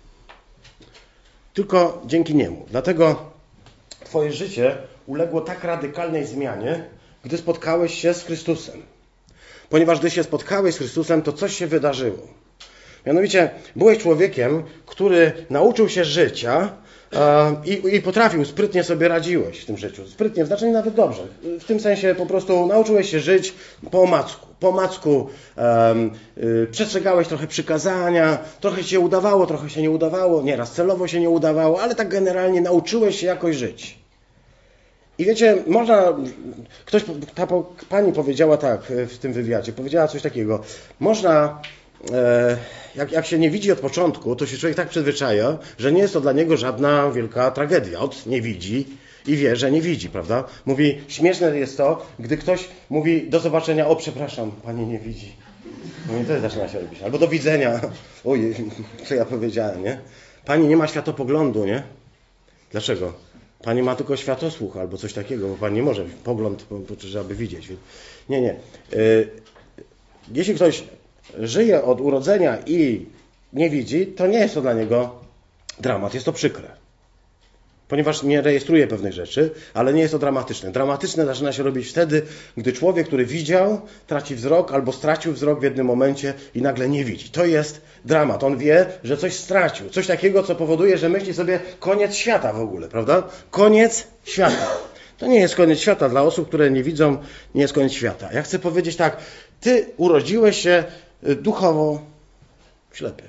Tylko dzięki Niemu. Dlatego Twoje życie uległo tak radykalnej zmianie, gdy spotkałeś się z Chrystusem. Ponieważ gdy się spotkałeś z Chrystusem, to coś się wydarzyło. Mianowicie byłeś człowiekiem, który nauczył się życia i, i potrafił, sprytnie sobie radziłeś w tym życiu. Sprytnie, w znaczeniu nawet dobrze. W tym sensie po prostu nauczyłeś się żyć po omacku. Po omacku um, y, przestrzegałeś trochę przykazania, trochę się udawało, trochę się nie udawało, nieraz celowo się nie udawało, ale tak generalnie nauczyłeś się jakoś żyć. I wiecie, można, ktoś, ta pani powiedziała tak w tym wywiadzie, powiedziała coś takiego, można, e, jak, jak się nie widzi od początku, to się człowiek tak przyzwyczaja, że nie jest to dla niego żadna wielka tragedia. Od nie widzi i wie, że nie widzi, prawda? Mówi, śmieszne jest to, gdy ktoś mówi do zobaczenia, o przepraszam, pani nie widzi. No i to zaczyna się robić. Albo do widzenia. Oj, co ja powiedziałem, nie? Pani nie ma światopoglądu, nie? Dlaczego? Pani ma tylko światosłuch albo coś takiego, bo pani nie może. Pogląd, bo trzeba by widzieć. Nie, nie. Jeśli ktoś żyje od urodzenia i nie widzi, to nie jest to dla niego dramat. Jest to przykre. Ponieważ nie rejestruje pewnych rzeczy, ale nie jest to dramatyczne. Dramatyczne zaczyna się robić wtedy, gdy człowiek, który widział, traci wzrok albo stracił wzrok w jednym momencie i nagle nie widzi. To jest dramat. On wie, że coś stracił. Coś takiego, co powoduje, że myśli sobie koniec świata w ogóle, prawda? Koniec świata. To nie jest koniec świata. Dla osób, które nie widzą, nie jest koniec świata. Ja chcę powiedzieć tak. Ty urodziłeś się duchowo ślepy.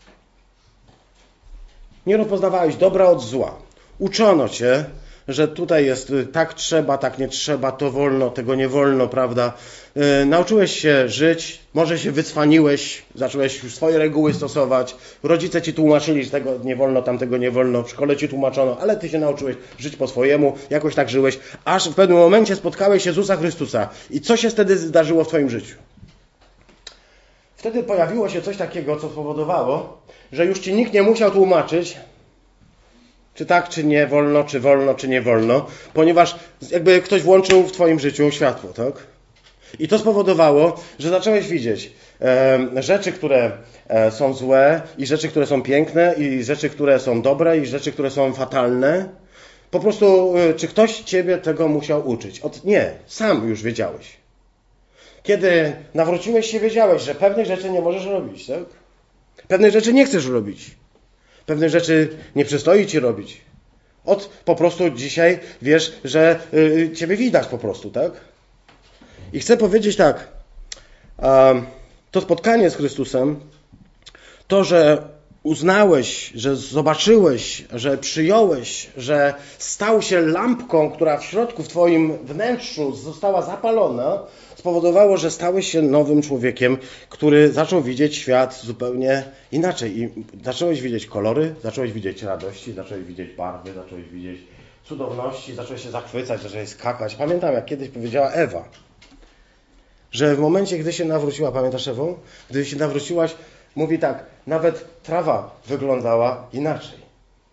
Nie rozpoznawałeś dobra od zła. Uczono cię, że tutaj jest tak trzeba, tak nie trzeba, to wolno, tego nie wolno, prawda? Yy, nauczyłeś się żyć, może się wycwaniłeś, zacząłeś już swoje reguły stosować. Rodzice ci tłumaczyli, że tego nie wolno, tamtego nie wolno, w szkole ci tłumaczono, ale ty się nauczyłeś żyć po swojemu, jakoś tak żyłeś, aż w pewnym momencie spotkałeś się z Jezusa Chrystusa. I co się wtedy zdarzyło w twoim życiu? Wtedy pojawiło się coś takiego, co spowodowało, że już ci nikt nie musiał tłumaczyć, czy tak, czy nie wolno, czy wolno, czy nie wolno, ponieważ jakby ktoś włączył w twoim życiu światło, tak? I to spowodowało, że zacząłeś widzieć e, rzeczy, które e, są złe i rzeczy, które są piękne i rzeczy, które są dobre i rzeczy, które są fatalne. Po prostu, e, czy ktoś ciebie tego musiał uczyć? Od, nie, sam już wiedziałeś. Kiedy nawróciłeś się, wiedziałeś, że pewnych rzeczy nie możesz robić, tak? Pewnych rzeczy nie chcesz robić. Pewnych rzeczy nie przystoi ci robić. Od po prostu dzisiaj wiesz, że y, ciebie widać po prostu, tak? I chcę powiedzieć tak. Um, to spotkanie z Chrystusem, to, że uznałeś, że zobaczyłeś, że przyjąłeś, że stał się lampką, która w środku, w twoim wnętrzu została zapalona, spowodowało, że stałeś się nowym człowiekiem, który zaczął widzieć świat zupełnie inaczej. I zacząłeś widzieć kolory, zacząłeś widzieć radości, zacząłeś widzieć barwy, zacząłeś widzieć cudowności, zacząłeś się zachwycać, zacząłeś skakać. Pamiętam, jak kiedyś powiedziała Ewa, że w momencie, gdy się nawróciła, pamiętasz Ewą? Gdy się nawróciłaś, mówi tak, nawet trawa wyglądała inaczej.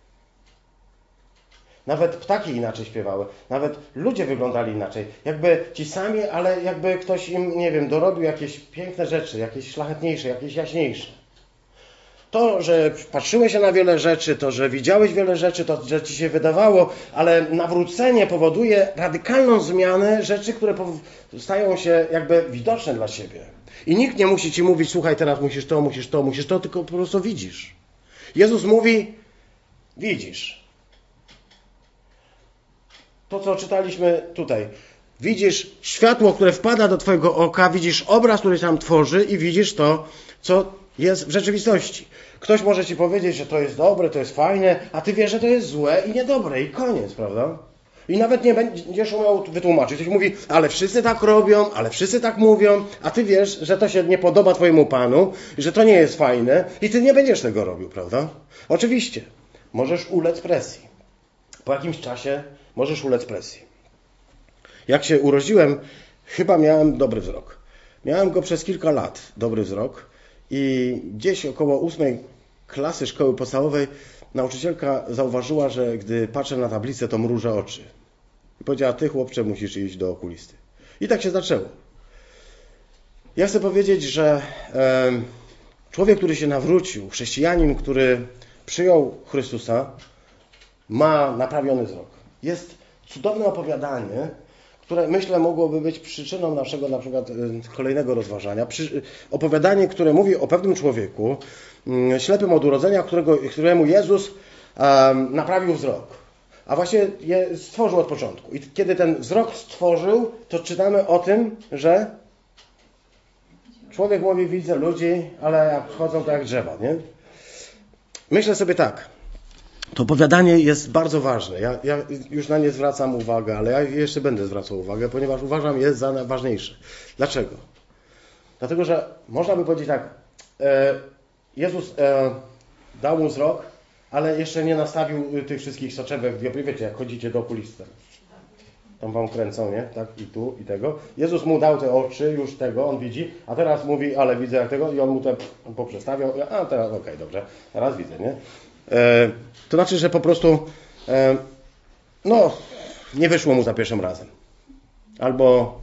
Nawet ptaki inaczej śpiewały. Nawet ludzie wyglądali inaczej. Jakby ci sami, ale jakby ktoś im, nie wiem, dorobił jakieś piękne rzeczy, jakieś szlachetniejsze, jakieś jaśniejsze. To, że patrzyłeś się na wiele rzeczy, to, że widziałeś wiele rzeczy, to, że ci się wydawało, ale nawrócenie powoduje radykalną zmianę rzeczy, które stają się jakby widoczne dla siebie. I nikt nie musi ci mówić, słuchaj, teraz musisz to, musisz to, musisz to, tylko po prostu widzisz. Jezus mówi, widzisz. To, co czytaliśmy tutaj. Widzisz światło, które wpada do twojego oka, widzisz obraz, który tam tworzy i widzisz to, co jest w rzeczywistości. Ktoś może ci powiedzieć, że to jest dobre, to jest fajne, a ty wiesz, że to jest złe i niedobre i koniec, prawda? I nawet nie będziesz umiał wytłumaczyć. Ktoś mówi, ale wszyscy tak robią, ale wszyscy tak mówią, a ty wiesz, że to się nie podoba twojemu Panu, że to nie jest fajne i ty nie będziesz tego robił, prawda? Oczywiście, możesz ulec presji. Po jakimś czasie możesz ulec presji. Jak się urodziłem, chyba miałem dobry wzrok. Miałem go przez kilka lat, dobry wzrok. I gdzieś około ósmej klasy szkoły podstawowej nauczycielka zauważyła, że gdy patrzę na tablicę, to mrużę oczy. I powiedziała, ty chłopcze musisz iść do okulisty. I tak się zaczęło. Ja chcę powiedzieć, że e, człowiek, który się nawrócił, chrześcijanin, który przyjął Chrystusa, ma naprawiony wzrok. Jest cudowne opowiadanie, które myślę mogłoby być przyczyną naszego na przykład kolejnego rozważania. Przy, opowiadanie, które mówi o pewnym człowieku, ślepym od urodzenia, którego, któremu Jezus um, naprawił wzrok. A właśnie je stworzył od początku. I kiedy ten wzrok stworzył, to czytamy o tym, że człowiek mówi, widzę ludzi, ale jak chodzą, to jak drzewa, nie? Myślę sobie tak. To opowiadanie jest bardzo ważne. Ja, ja już na nie zwracam uwagę, ale ja jeszcze będę zwracał uwagę, ponieważ uważam je za najważniejsze. Dlaczego? Dlatego, że można by powiedzieć tak, e, Jezus e, dał mu wzrok, ale jeszcze nie nastawił tych wszystkich soczewek, wiecie, jak chodzicie do okulisty. tam wam kręcą, nie? Tak, i tu, i tego. Jezus mu dał te oczy, już tego, on widzi, a teraz mówi, ale widzę jak tego, i on mu te poprzestawiał, a teraz okej, okay, dobrze, teraz widzę, nie? E, to znaczy, że po prostu e, no, nie wyszło mu za pierwszym razem. Albo,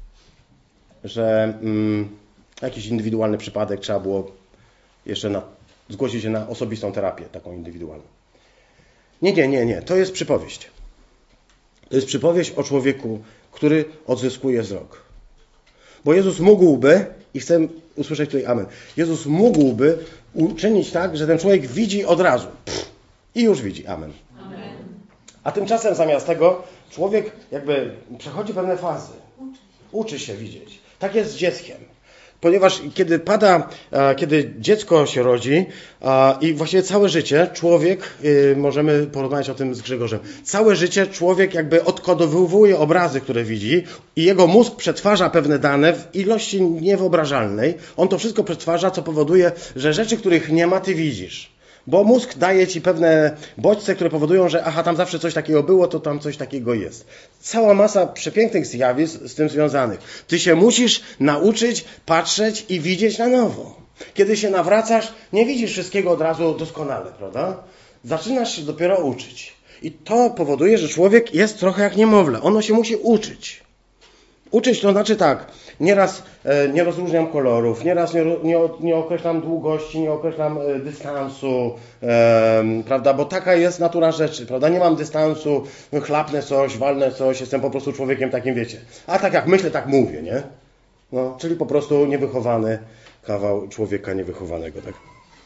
że mm, jakiś indywidualny przypadek trzeba było jeszcze na, zgłosić się na osobistą terapię, taką indywidualną. Nie, nie, nie, nie. To jest przypowieść. To jest przypowieść o człowieku, który odzyskuje wzrok. Bo Jezus mógłby, i chcę usłyszeć tutaj amen, Jezus mógłby uczynić tak, że ten człowiek widzi od razu. Pff, i już widzi. Amen. Amen. A tymczasem zamiast tego człowiek jakby przechodzi pewne fazy. Uczy się widzieć. Tak jest z dzieckiem. Ponieważ kiedy pada, kiedy dziecko się rodzi i właściwie całe życie człowiek, możemy porozmawiać o tym z Grzegorzem, całe życie człowiek jakby odkodowuje obrazy, które widzi i jego mózg przetwarza pewne dane w ilości niewyobrażalnej. On to wszystko przetwarza, co powoduje, że rzeczy, których nie ma, ty widzisz. Bo mózg daje ci pewne bodźce, które powodują, że aha, tam zawsze coś takiego było, to tam coś takiego jest. Cała masa przepięknych zjawisk z tym związanych. Ty się musisz nauczyć patrzeć i widzieć na nowo. Kiedy się nawracasz, nie widzisz wszystkiego od razu doskonale, prawda? Zaczynasz się dopiero uczyć. I to powoduje, że człowiek jest trochę jak niemowlę. Ono się musi uczyć. Uczyć to znaczy tak, nieraz e, nie rozróżniam kolorów, nieraz nie, nie, nie określam długości, nie określam e, dystansu, e, prawda, bo taka jest natura rzeczy, prawda, nie mam dystansu, chlapnę coś, walnę coś, jestem po prostu człowiekiem takim, wiecie, a tak jak myślę, tak mówię, nie? No, czyli po prostu niewychowany kawał człowieka niewychowanego, tak?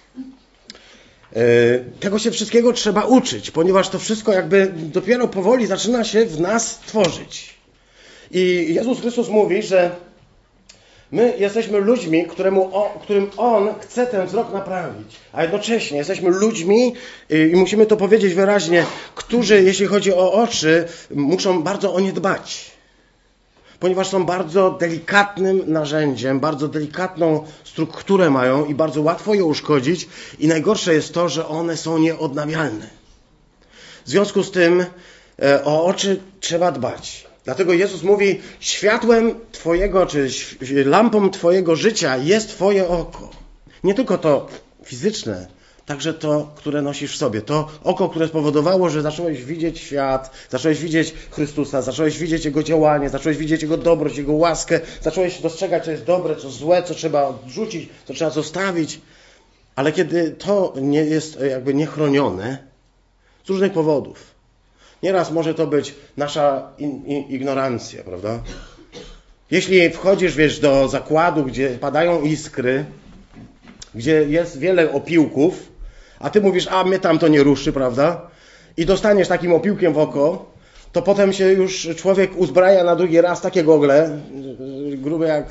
E, tego się wszystkiego trzeba uczyć, ponieważ to wszystko jakby dopiero powoli zaczyna się w nas tworzyć. I Jezus Chrystus mówi, że my jesteśmy ludźmi, któremu o, którym On chce ten wzrok naprawić. A jednocześnie jesteśmy ludźmi, i musimy to powiedzieć wyraźnie, którzy, jeśli chodzi o oczy, muszą bardzo o nie dbać. Ponieważ są bardzo delikatnym narzędziem, bardzo delikatną strukturę mają i bardzo łatwo je uszkodzić. I najgorsze jest to, że one są nieodnawialne. W związku z tym e, o oczy trzeba dbać. Dlatego Jezus mówi, światłem Twojego, czy lampą Twojego życia jest Twoje oko. Nie tylko to fizyczne, także to, które nosisz w sobie. To oko, które spowodowało, że zacząłeś widzieć świat, zacząłeś widzieć Chrystusa, zacząłeś widzieć Jego działanie, zacząłeś widzieć Jego dobroć, Jego łaskę, zacząłeś dostrzegać, co jest dobre, co złe, co trzeba odrzucić, co trzeba zostawić. Ale kiedy to nie jest jakby niechronione, z różnych powodów, nieraz może to być nasza in, in, ignorancja, prawda? Jeśli wchodzisz, wiesz, do zakładu, gdzie padają iskry, gdzie jest wiele opiłków, a ty mówisz, a mnie tam to nie ruszy, prawda? I dostaniesz takim opiłkiem w oko, to potem się już człowiek uzbraja na drugi raz takie gogle, grube jak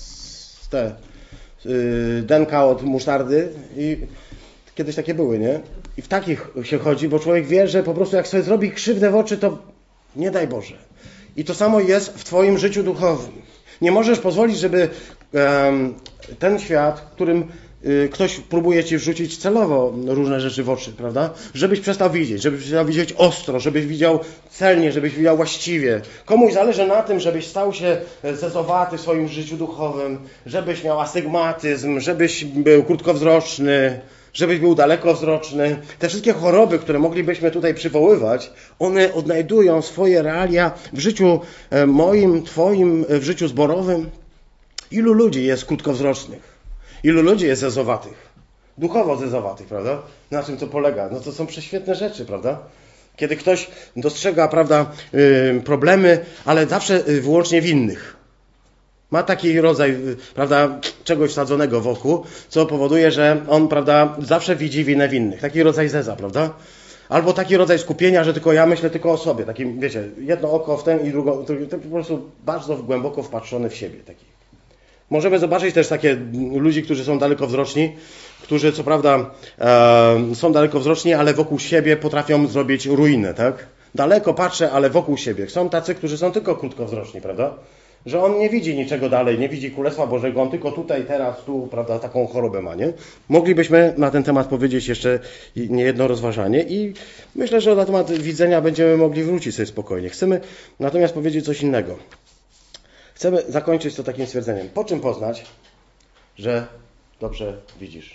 te yy, denka od musztardy i kiedyś takie były, nie? I w takich się chodzi, bo człowiek wie, że po prostu jak sobie zrobi krzywdę w oczy, to nie daj Boże. I to samo jest w Twoim życiu duchowym. Nie możesz pozwolić, żeby um, ten świat, którym y, ktoś próbuje Ci wrzucić celowo różne rzeczy w oczy, prawda? Żebyś przestał widzieć, żebyś przestał widzieć ostro, żebyś widział celnie, żebyś widział właściwie. Komuś zależy na tym, żebyś stał się zezowaty w swoim życiu duchowym, żebyś miał astygmatyzm, żebyś był krótkowzroczny, żebyś był dalekowzroczny. Te wszystkie choroby, które moglibyśmy tutaj przywoływać, one odnajdują swoje realia w życiu moim, Twoim, w życiu zborowym. Ilu ludzi jest krótkowzrocznych? Ilu ludzi jest zezowatych? Duchowo zezowatych, prawda? Na czym to polega? No to są prześwietne rzeczy, prawda? Kiedy ktoś dostrzega, prawda, problemy, ale zawsze wyłącznie w innych. Ma taki rodzaj, prawda, czegoś wsadzonego wokół, co powoduje, że on, prawda, zawsze widzi winę w innych. Taki rodzaj zeza, prawda? Albo taki rodzaj skupienia, że tylko ja myślę tylko o sobie. Takim, wiecie, jedno oko w ten i drugo, to po prostu bardzo głęboko wpatrzony w siebie. Taki. Możemy zobaczyć też takie ludzi, którzy są dalekowzroczni, którzy co prawda e, są dalekowzroczni, ale wokół siebie potrafią zrobić ruinę, tak? Daleko patrzę, ale wokół siebie. Są tacy, którzy są tylko krótkowzroczni, prawda? że on nie widzi niczego dalej, nie widzi Królestwa Bożego, on tylko tutaj, teraz, tu, prawda, taką chorobę ma, nie? Moglibyśmy na ten temat powiedzieć jeszcze niejedno rozważanie i myślę, że na temat widzenia będziemy mogli wrócić sobie spokojnie. Chcemy natomiast powiedzieć coś innego. Chcemy zakończyć to takim stwierdzeniem. Po czym poznać, że dobrze widzisz?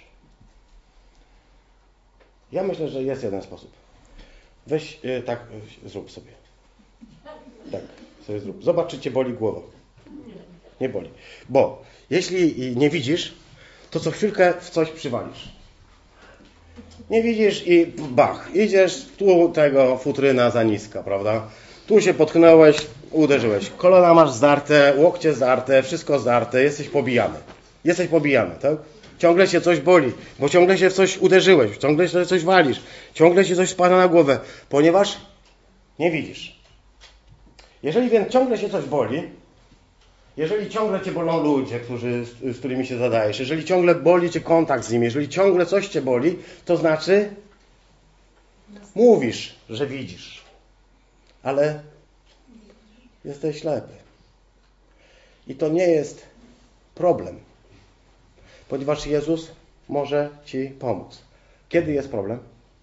Ja myślę, że jest jeden sposób. Weź, yy, tak, yy, zrób sobie. Tak, sobie zrób. Zobacz, czy cię boli głowa. Nie boli. Bo jeśli nie widzisz, to co chwilkę w coś przywalisz. Nie widzisz i bach, idziesz, tu tego futryna za niska, prawda? Tu się potknąłeś, uderzyłeś. Kolana masz zdarte, łokcie zdarte, wszystko zdarte, jesteś pobijany. Jesteś pobijany, tak? Ciągle się coś boli, bo ciągle się w coś uderzyłeś, ciągle się coś walisz, ciągle się coś spada na głowę, ponieważ nie widzisz. Jeżeli więc ciągle się coś boli, jeżeli ciągle cię bolą ludzie, którzy, z, z którymi się zadajesz, jeżeli ciągle boli cię kontakt z nimi, jeżeli ciągle coś cię boli, to znaczy mówisz, że widzisz, ale jesteś ślepy. I to nie jest problem, ponieważ Jezus może ci pomóc. Kiedy jest problem?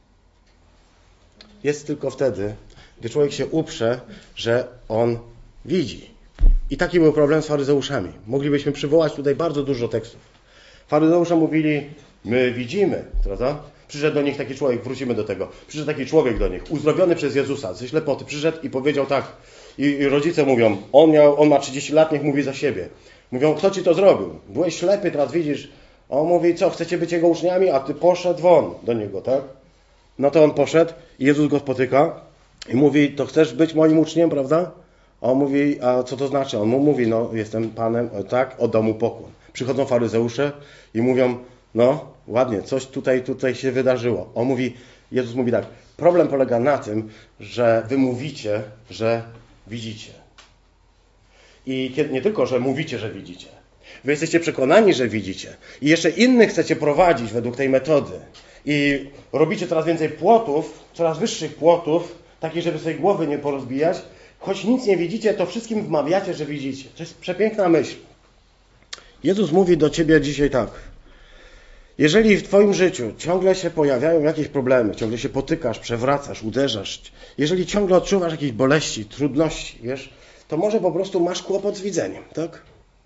Jest tylko wtedy, gdy człowiek się uprze, że on widzi. I taki był problem z faryzeuszami. Moglibyśmy przywołać tutaj bardzo dużo tekstów. Faryzeusze mówili, my widzimy, prawda? Przyszedł do nich taki człowiek, wrócimy do tego. Przyszedł taki człowiek do nich, uzdrowiony przez Jezusa, ze ślepoty. Przyszedł i powiedział tak. I, i rodzice mówią, on, miał, on ma trzydzieści lat, niech mówi za siebie. Mówią, kto ci to zrobił? Byłeś ślepy, teraz widzisz. A on mówi, co, chcecie być jego uczniami? A ty poszedł won do niego, tak? No to on poszedł i Jezus go spotyka i mówi, to chcesz być moim uczniem, prawda? A on mówi, a co to znaczy? On mu mówi, no jestem Panem, tak, oddał mu pokłon. Przychodzą faryzeusze i mówią, no ładnie, coś tutaj, tutaj się wydarzyło. On mówi, Jezus mówi tak, problem polega na tym, że wy mówicie, że widzicie. I kiedy, nie tylko, że mówicie, że widzicie. Wy jesteście przekonani, że widzicie. I jeszcze innych chcecie prowadzić według tej metody. I robicie coraz więcej płotów, coraz wyższych płotów, takich, żeby sobie głowy nie porozbijać. Choć nic nie widzicie, to wszystkim wmawiacie, że widzicie. To jest przepiękna myśl. Jezus mówi do ciebie dzisiaj tak. Jeżeli w twoim życiu ciągle się pojawiają jakieś problemy, ciągle się potykasz, przewracasz, uderzasz, jeżeli ciągle odczuwasz jakieś boleści, trudności, wiesz, to może po prostu masz kłopot z widzeniem, tak?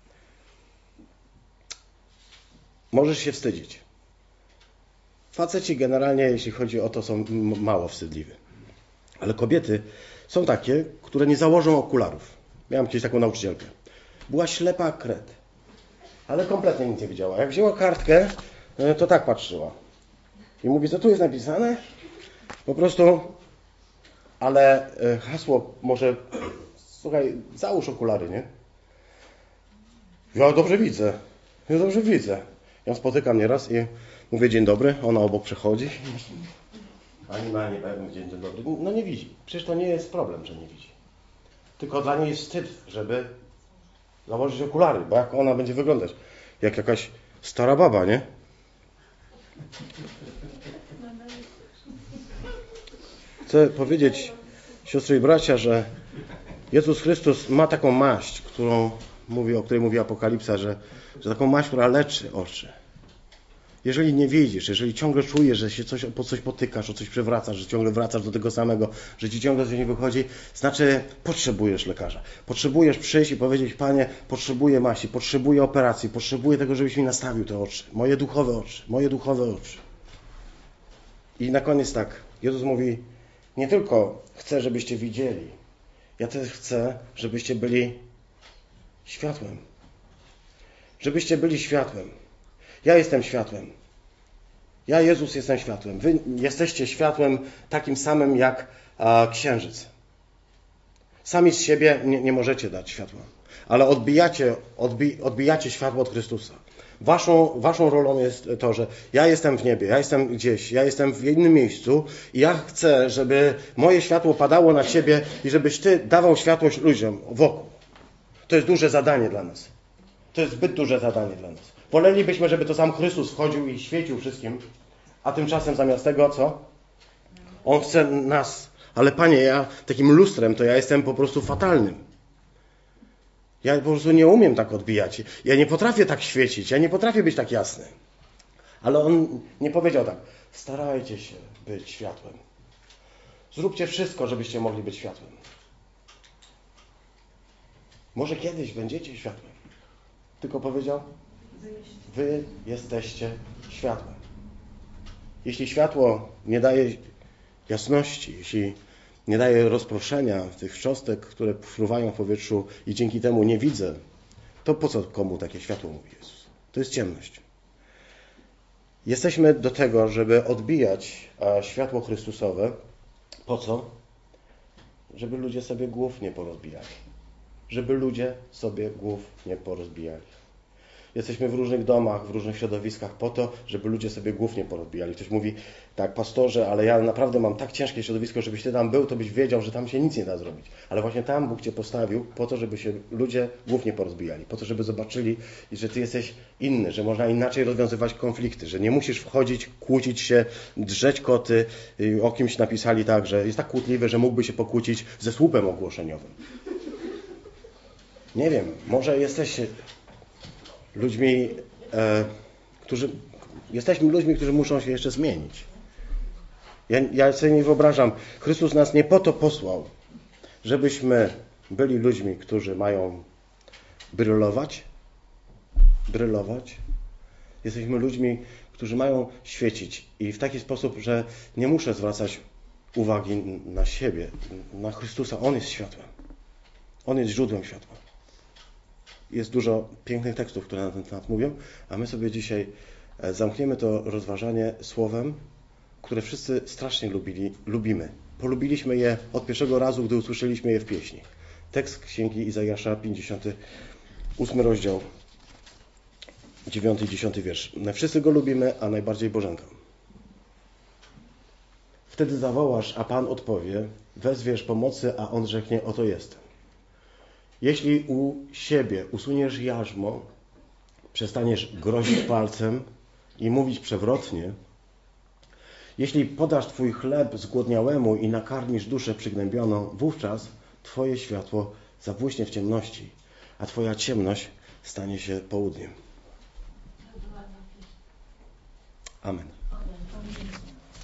Możesz się wstydzić. Faceci generalnie, jeśli chodzi o to, są mało wstydliwi. Ale kobiety są takie, które nie założą okularów. Miałem kiedyś taką nauczycielkę. Była ślepa jak kret. Ale kompletnie nic nie widziała. Jak wzięła kartkę, to tak patrzyła. I mówi, co tu jest napisane? Po prostu, ale hasło może, słuchaj, załóż okulary, nie? Ja dobrze widzę. Ja dobrze widzę. Ja spotykam nieraz i mówię dzień dobry, ona obok przechodzi. Ani ma, nie powiem dzień dobry. No nie widzi. Przecież to nie jest problem, że nie widzi. Tylko dla niej jest wstyd, żeby założyć okulary, bo jak ona będzie wyglądać? Jak jakaś stara baba, nie? Chcę powiedzieć, siostry i bracia, że Jezus Chrystus ma taką maść, którą mówi, o której mówi Apokalipsa, że, że taką maść, która leczy oczy. Jeżeli nie widzisz, jeżeli ciągle czujesz, że się coś, po coś potykasz, o coś przewracasz, że ciągle wracasz do tego samego, że ci ciągle coś nie wychodzi, znaczy potrzebujesz lekarza. Potrzebujesz przyjść i powiedzieć, Panie, potrzebuję maści, potrzebuję operacji, potrzebuję tego, żebyś mi nastawił te oczy, moje duchowe oczy, moje duchowe oczy. I na koniec tak, Jezus mówi, nie tylko chcę, żebyście widzieli, ja też chcę, żebyście byli światłem. Żebyście byli światłem. Ja jestem światłem. Ja, Jezus, jestem światłem. Wy jesteście światłem takim samym jak a, księżyc. Sami z siebie nie, nie możecie dać światła, ale odbijacie, odbi, odbijacie światło od Chrystusa. Waszą, waszą rolą jest to, że ja jestem w niebie, ja jestem gdzieś, ja jestem w innym miejscu i ja chcę, żeby moje światło padało na ciebie i żebyś ty dawał światłość ludziom wokół. To jest duże zadanie dla nas. To jest zbyt duże zadanie dla nas. Wolelibyśmy, żeby to sam Chrystus wchodził i świecił wszystkim, a tymczasem zamiast tego, co? On chce nas. Ale Panie, ja takim lustrem to ja jestem po prostu fatalnym. Ja po prostu nie umiem tak odbijać. Ja nie potrafię tak świecić. Ja nie potrafię być tak jasny. Ale on nie powiedział tak. Starajcie się być światłem. Zróbcie wszystko, żebyście mogli być światłem. Może kiedyś będziecie światłem. Tylko powiedział, wy jesteście światłem. Jeśli światło nie daje jasności, jeśli nie daje rozproszenia tych cząstek, które fruwają w powietrzu i dzięki temu nie widzę, to po co komu takie światło mówi Jezus? To jest ciemność. Jesteśmy do tego, żeby odbijać światło Chrystusowe. Po co? Żeby ludzie sobie głów nie porozbijali. Żeby ludzie sobie głów nie porozbijali. Jesteśmy w różnych domach, w różnych środowiskach po to, żeby ludzie sobie głów nie porozbijali. Ktoś mówi, tak, pastorze, ale ja naprawdę mam tak ciężkie środowisko, żebyś ty tam był, to byś wiedział, że tam się nic nie da zrobić. Ale właśnie tam Bóg cię postawił po to, żeby się ludzie głów nie porozbijali. Po to, żeby zobaczyli, że ty jesteś inny, że można inaczej rozwiązywać konflikty, że nie musisz wchodzić, kłócić się, drzeć koty. O kimś napisali tak, że jest tak kłótliwy, że mógłby się pokłócić ze słupem ogłoszeniowym. Nie wiem, może jesteś ludźmi, e, którzy... Jesteśmy ludźmi, którzy muszą się jeszcze zmienić. Ja, ja sobie nie wyobrażam. Chrystus nas nie po to posłał, żebyśmy byli ludźmi, którzy mają brylować. Brylować. Jesteśmy ludźmi, którzy mają świecić. I w taki sposób, że nie muszę zwracać uwagi na siebie, na Chrystusa. On jest światłem. On jest źródłem światła. Jest dużo pięknych tekstów, które na ten temat mówią, a my sobie dzisiaj zamkniemy to rozważanie słowem, które wszyscy strasznie lubili, lubimy. Polubiliśmy je od pierwszego razu, gdy usłyszeliśmy je w pieśni. Tekst Księgi Izajasza, pięćdziesiąty ósmy rozdział, dziewiąty i dziesiąty wiersz. Wszyscy go lubimy, a najbardziej Bożenka. Wtedy zawołasz, a Pan odpowie, wezwiesz pomocy, a on rzeknie, oto jestem. Jeśli u siebie usuniesz jarzmo, przestaniesz grozić palcem i mówić przewrotnie, jeśli podasz Twój chleb zgłodniałemu i nakarmisz duszę przygnębioną, wówczas Twoje światło zabłyśnie w ciemności, a Twoja ciemność stanie się południem. Amen.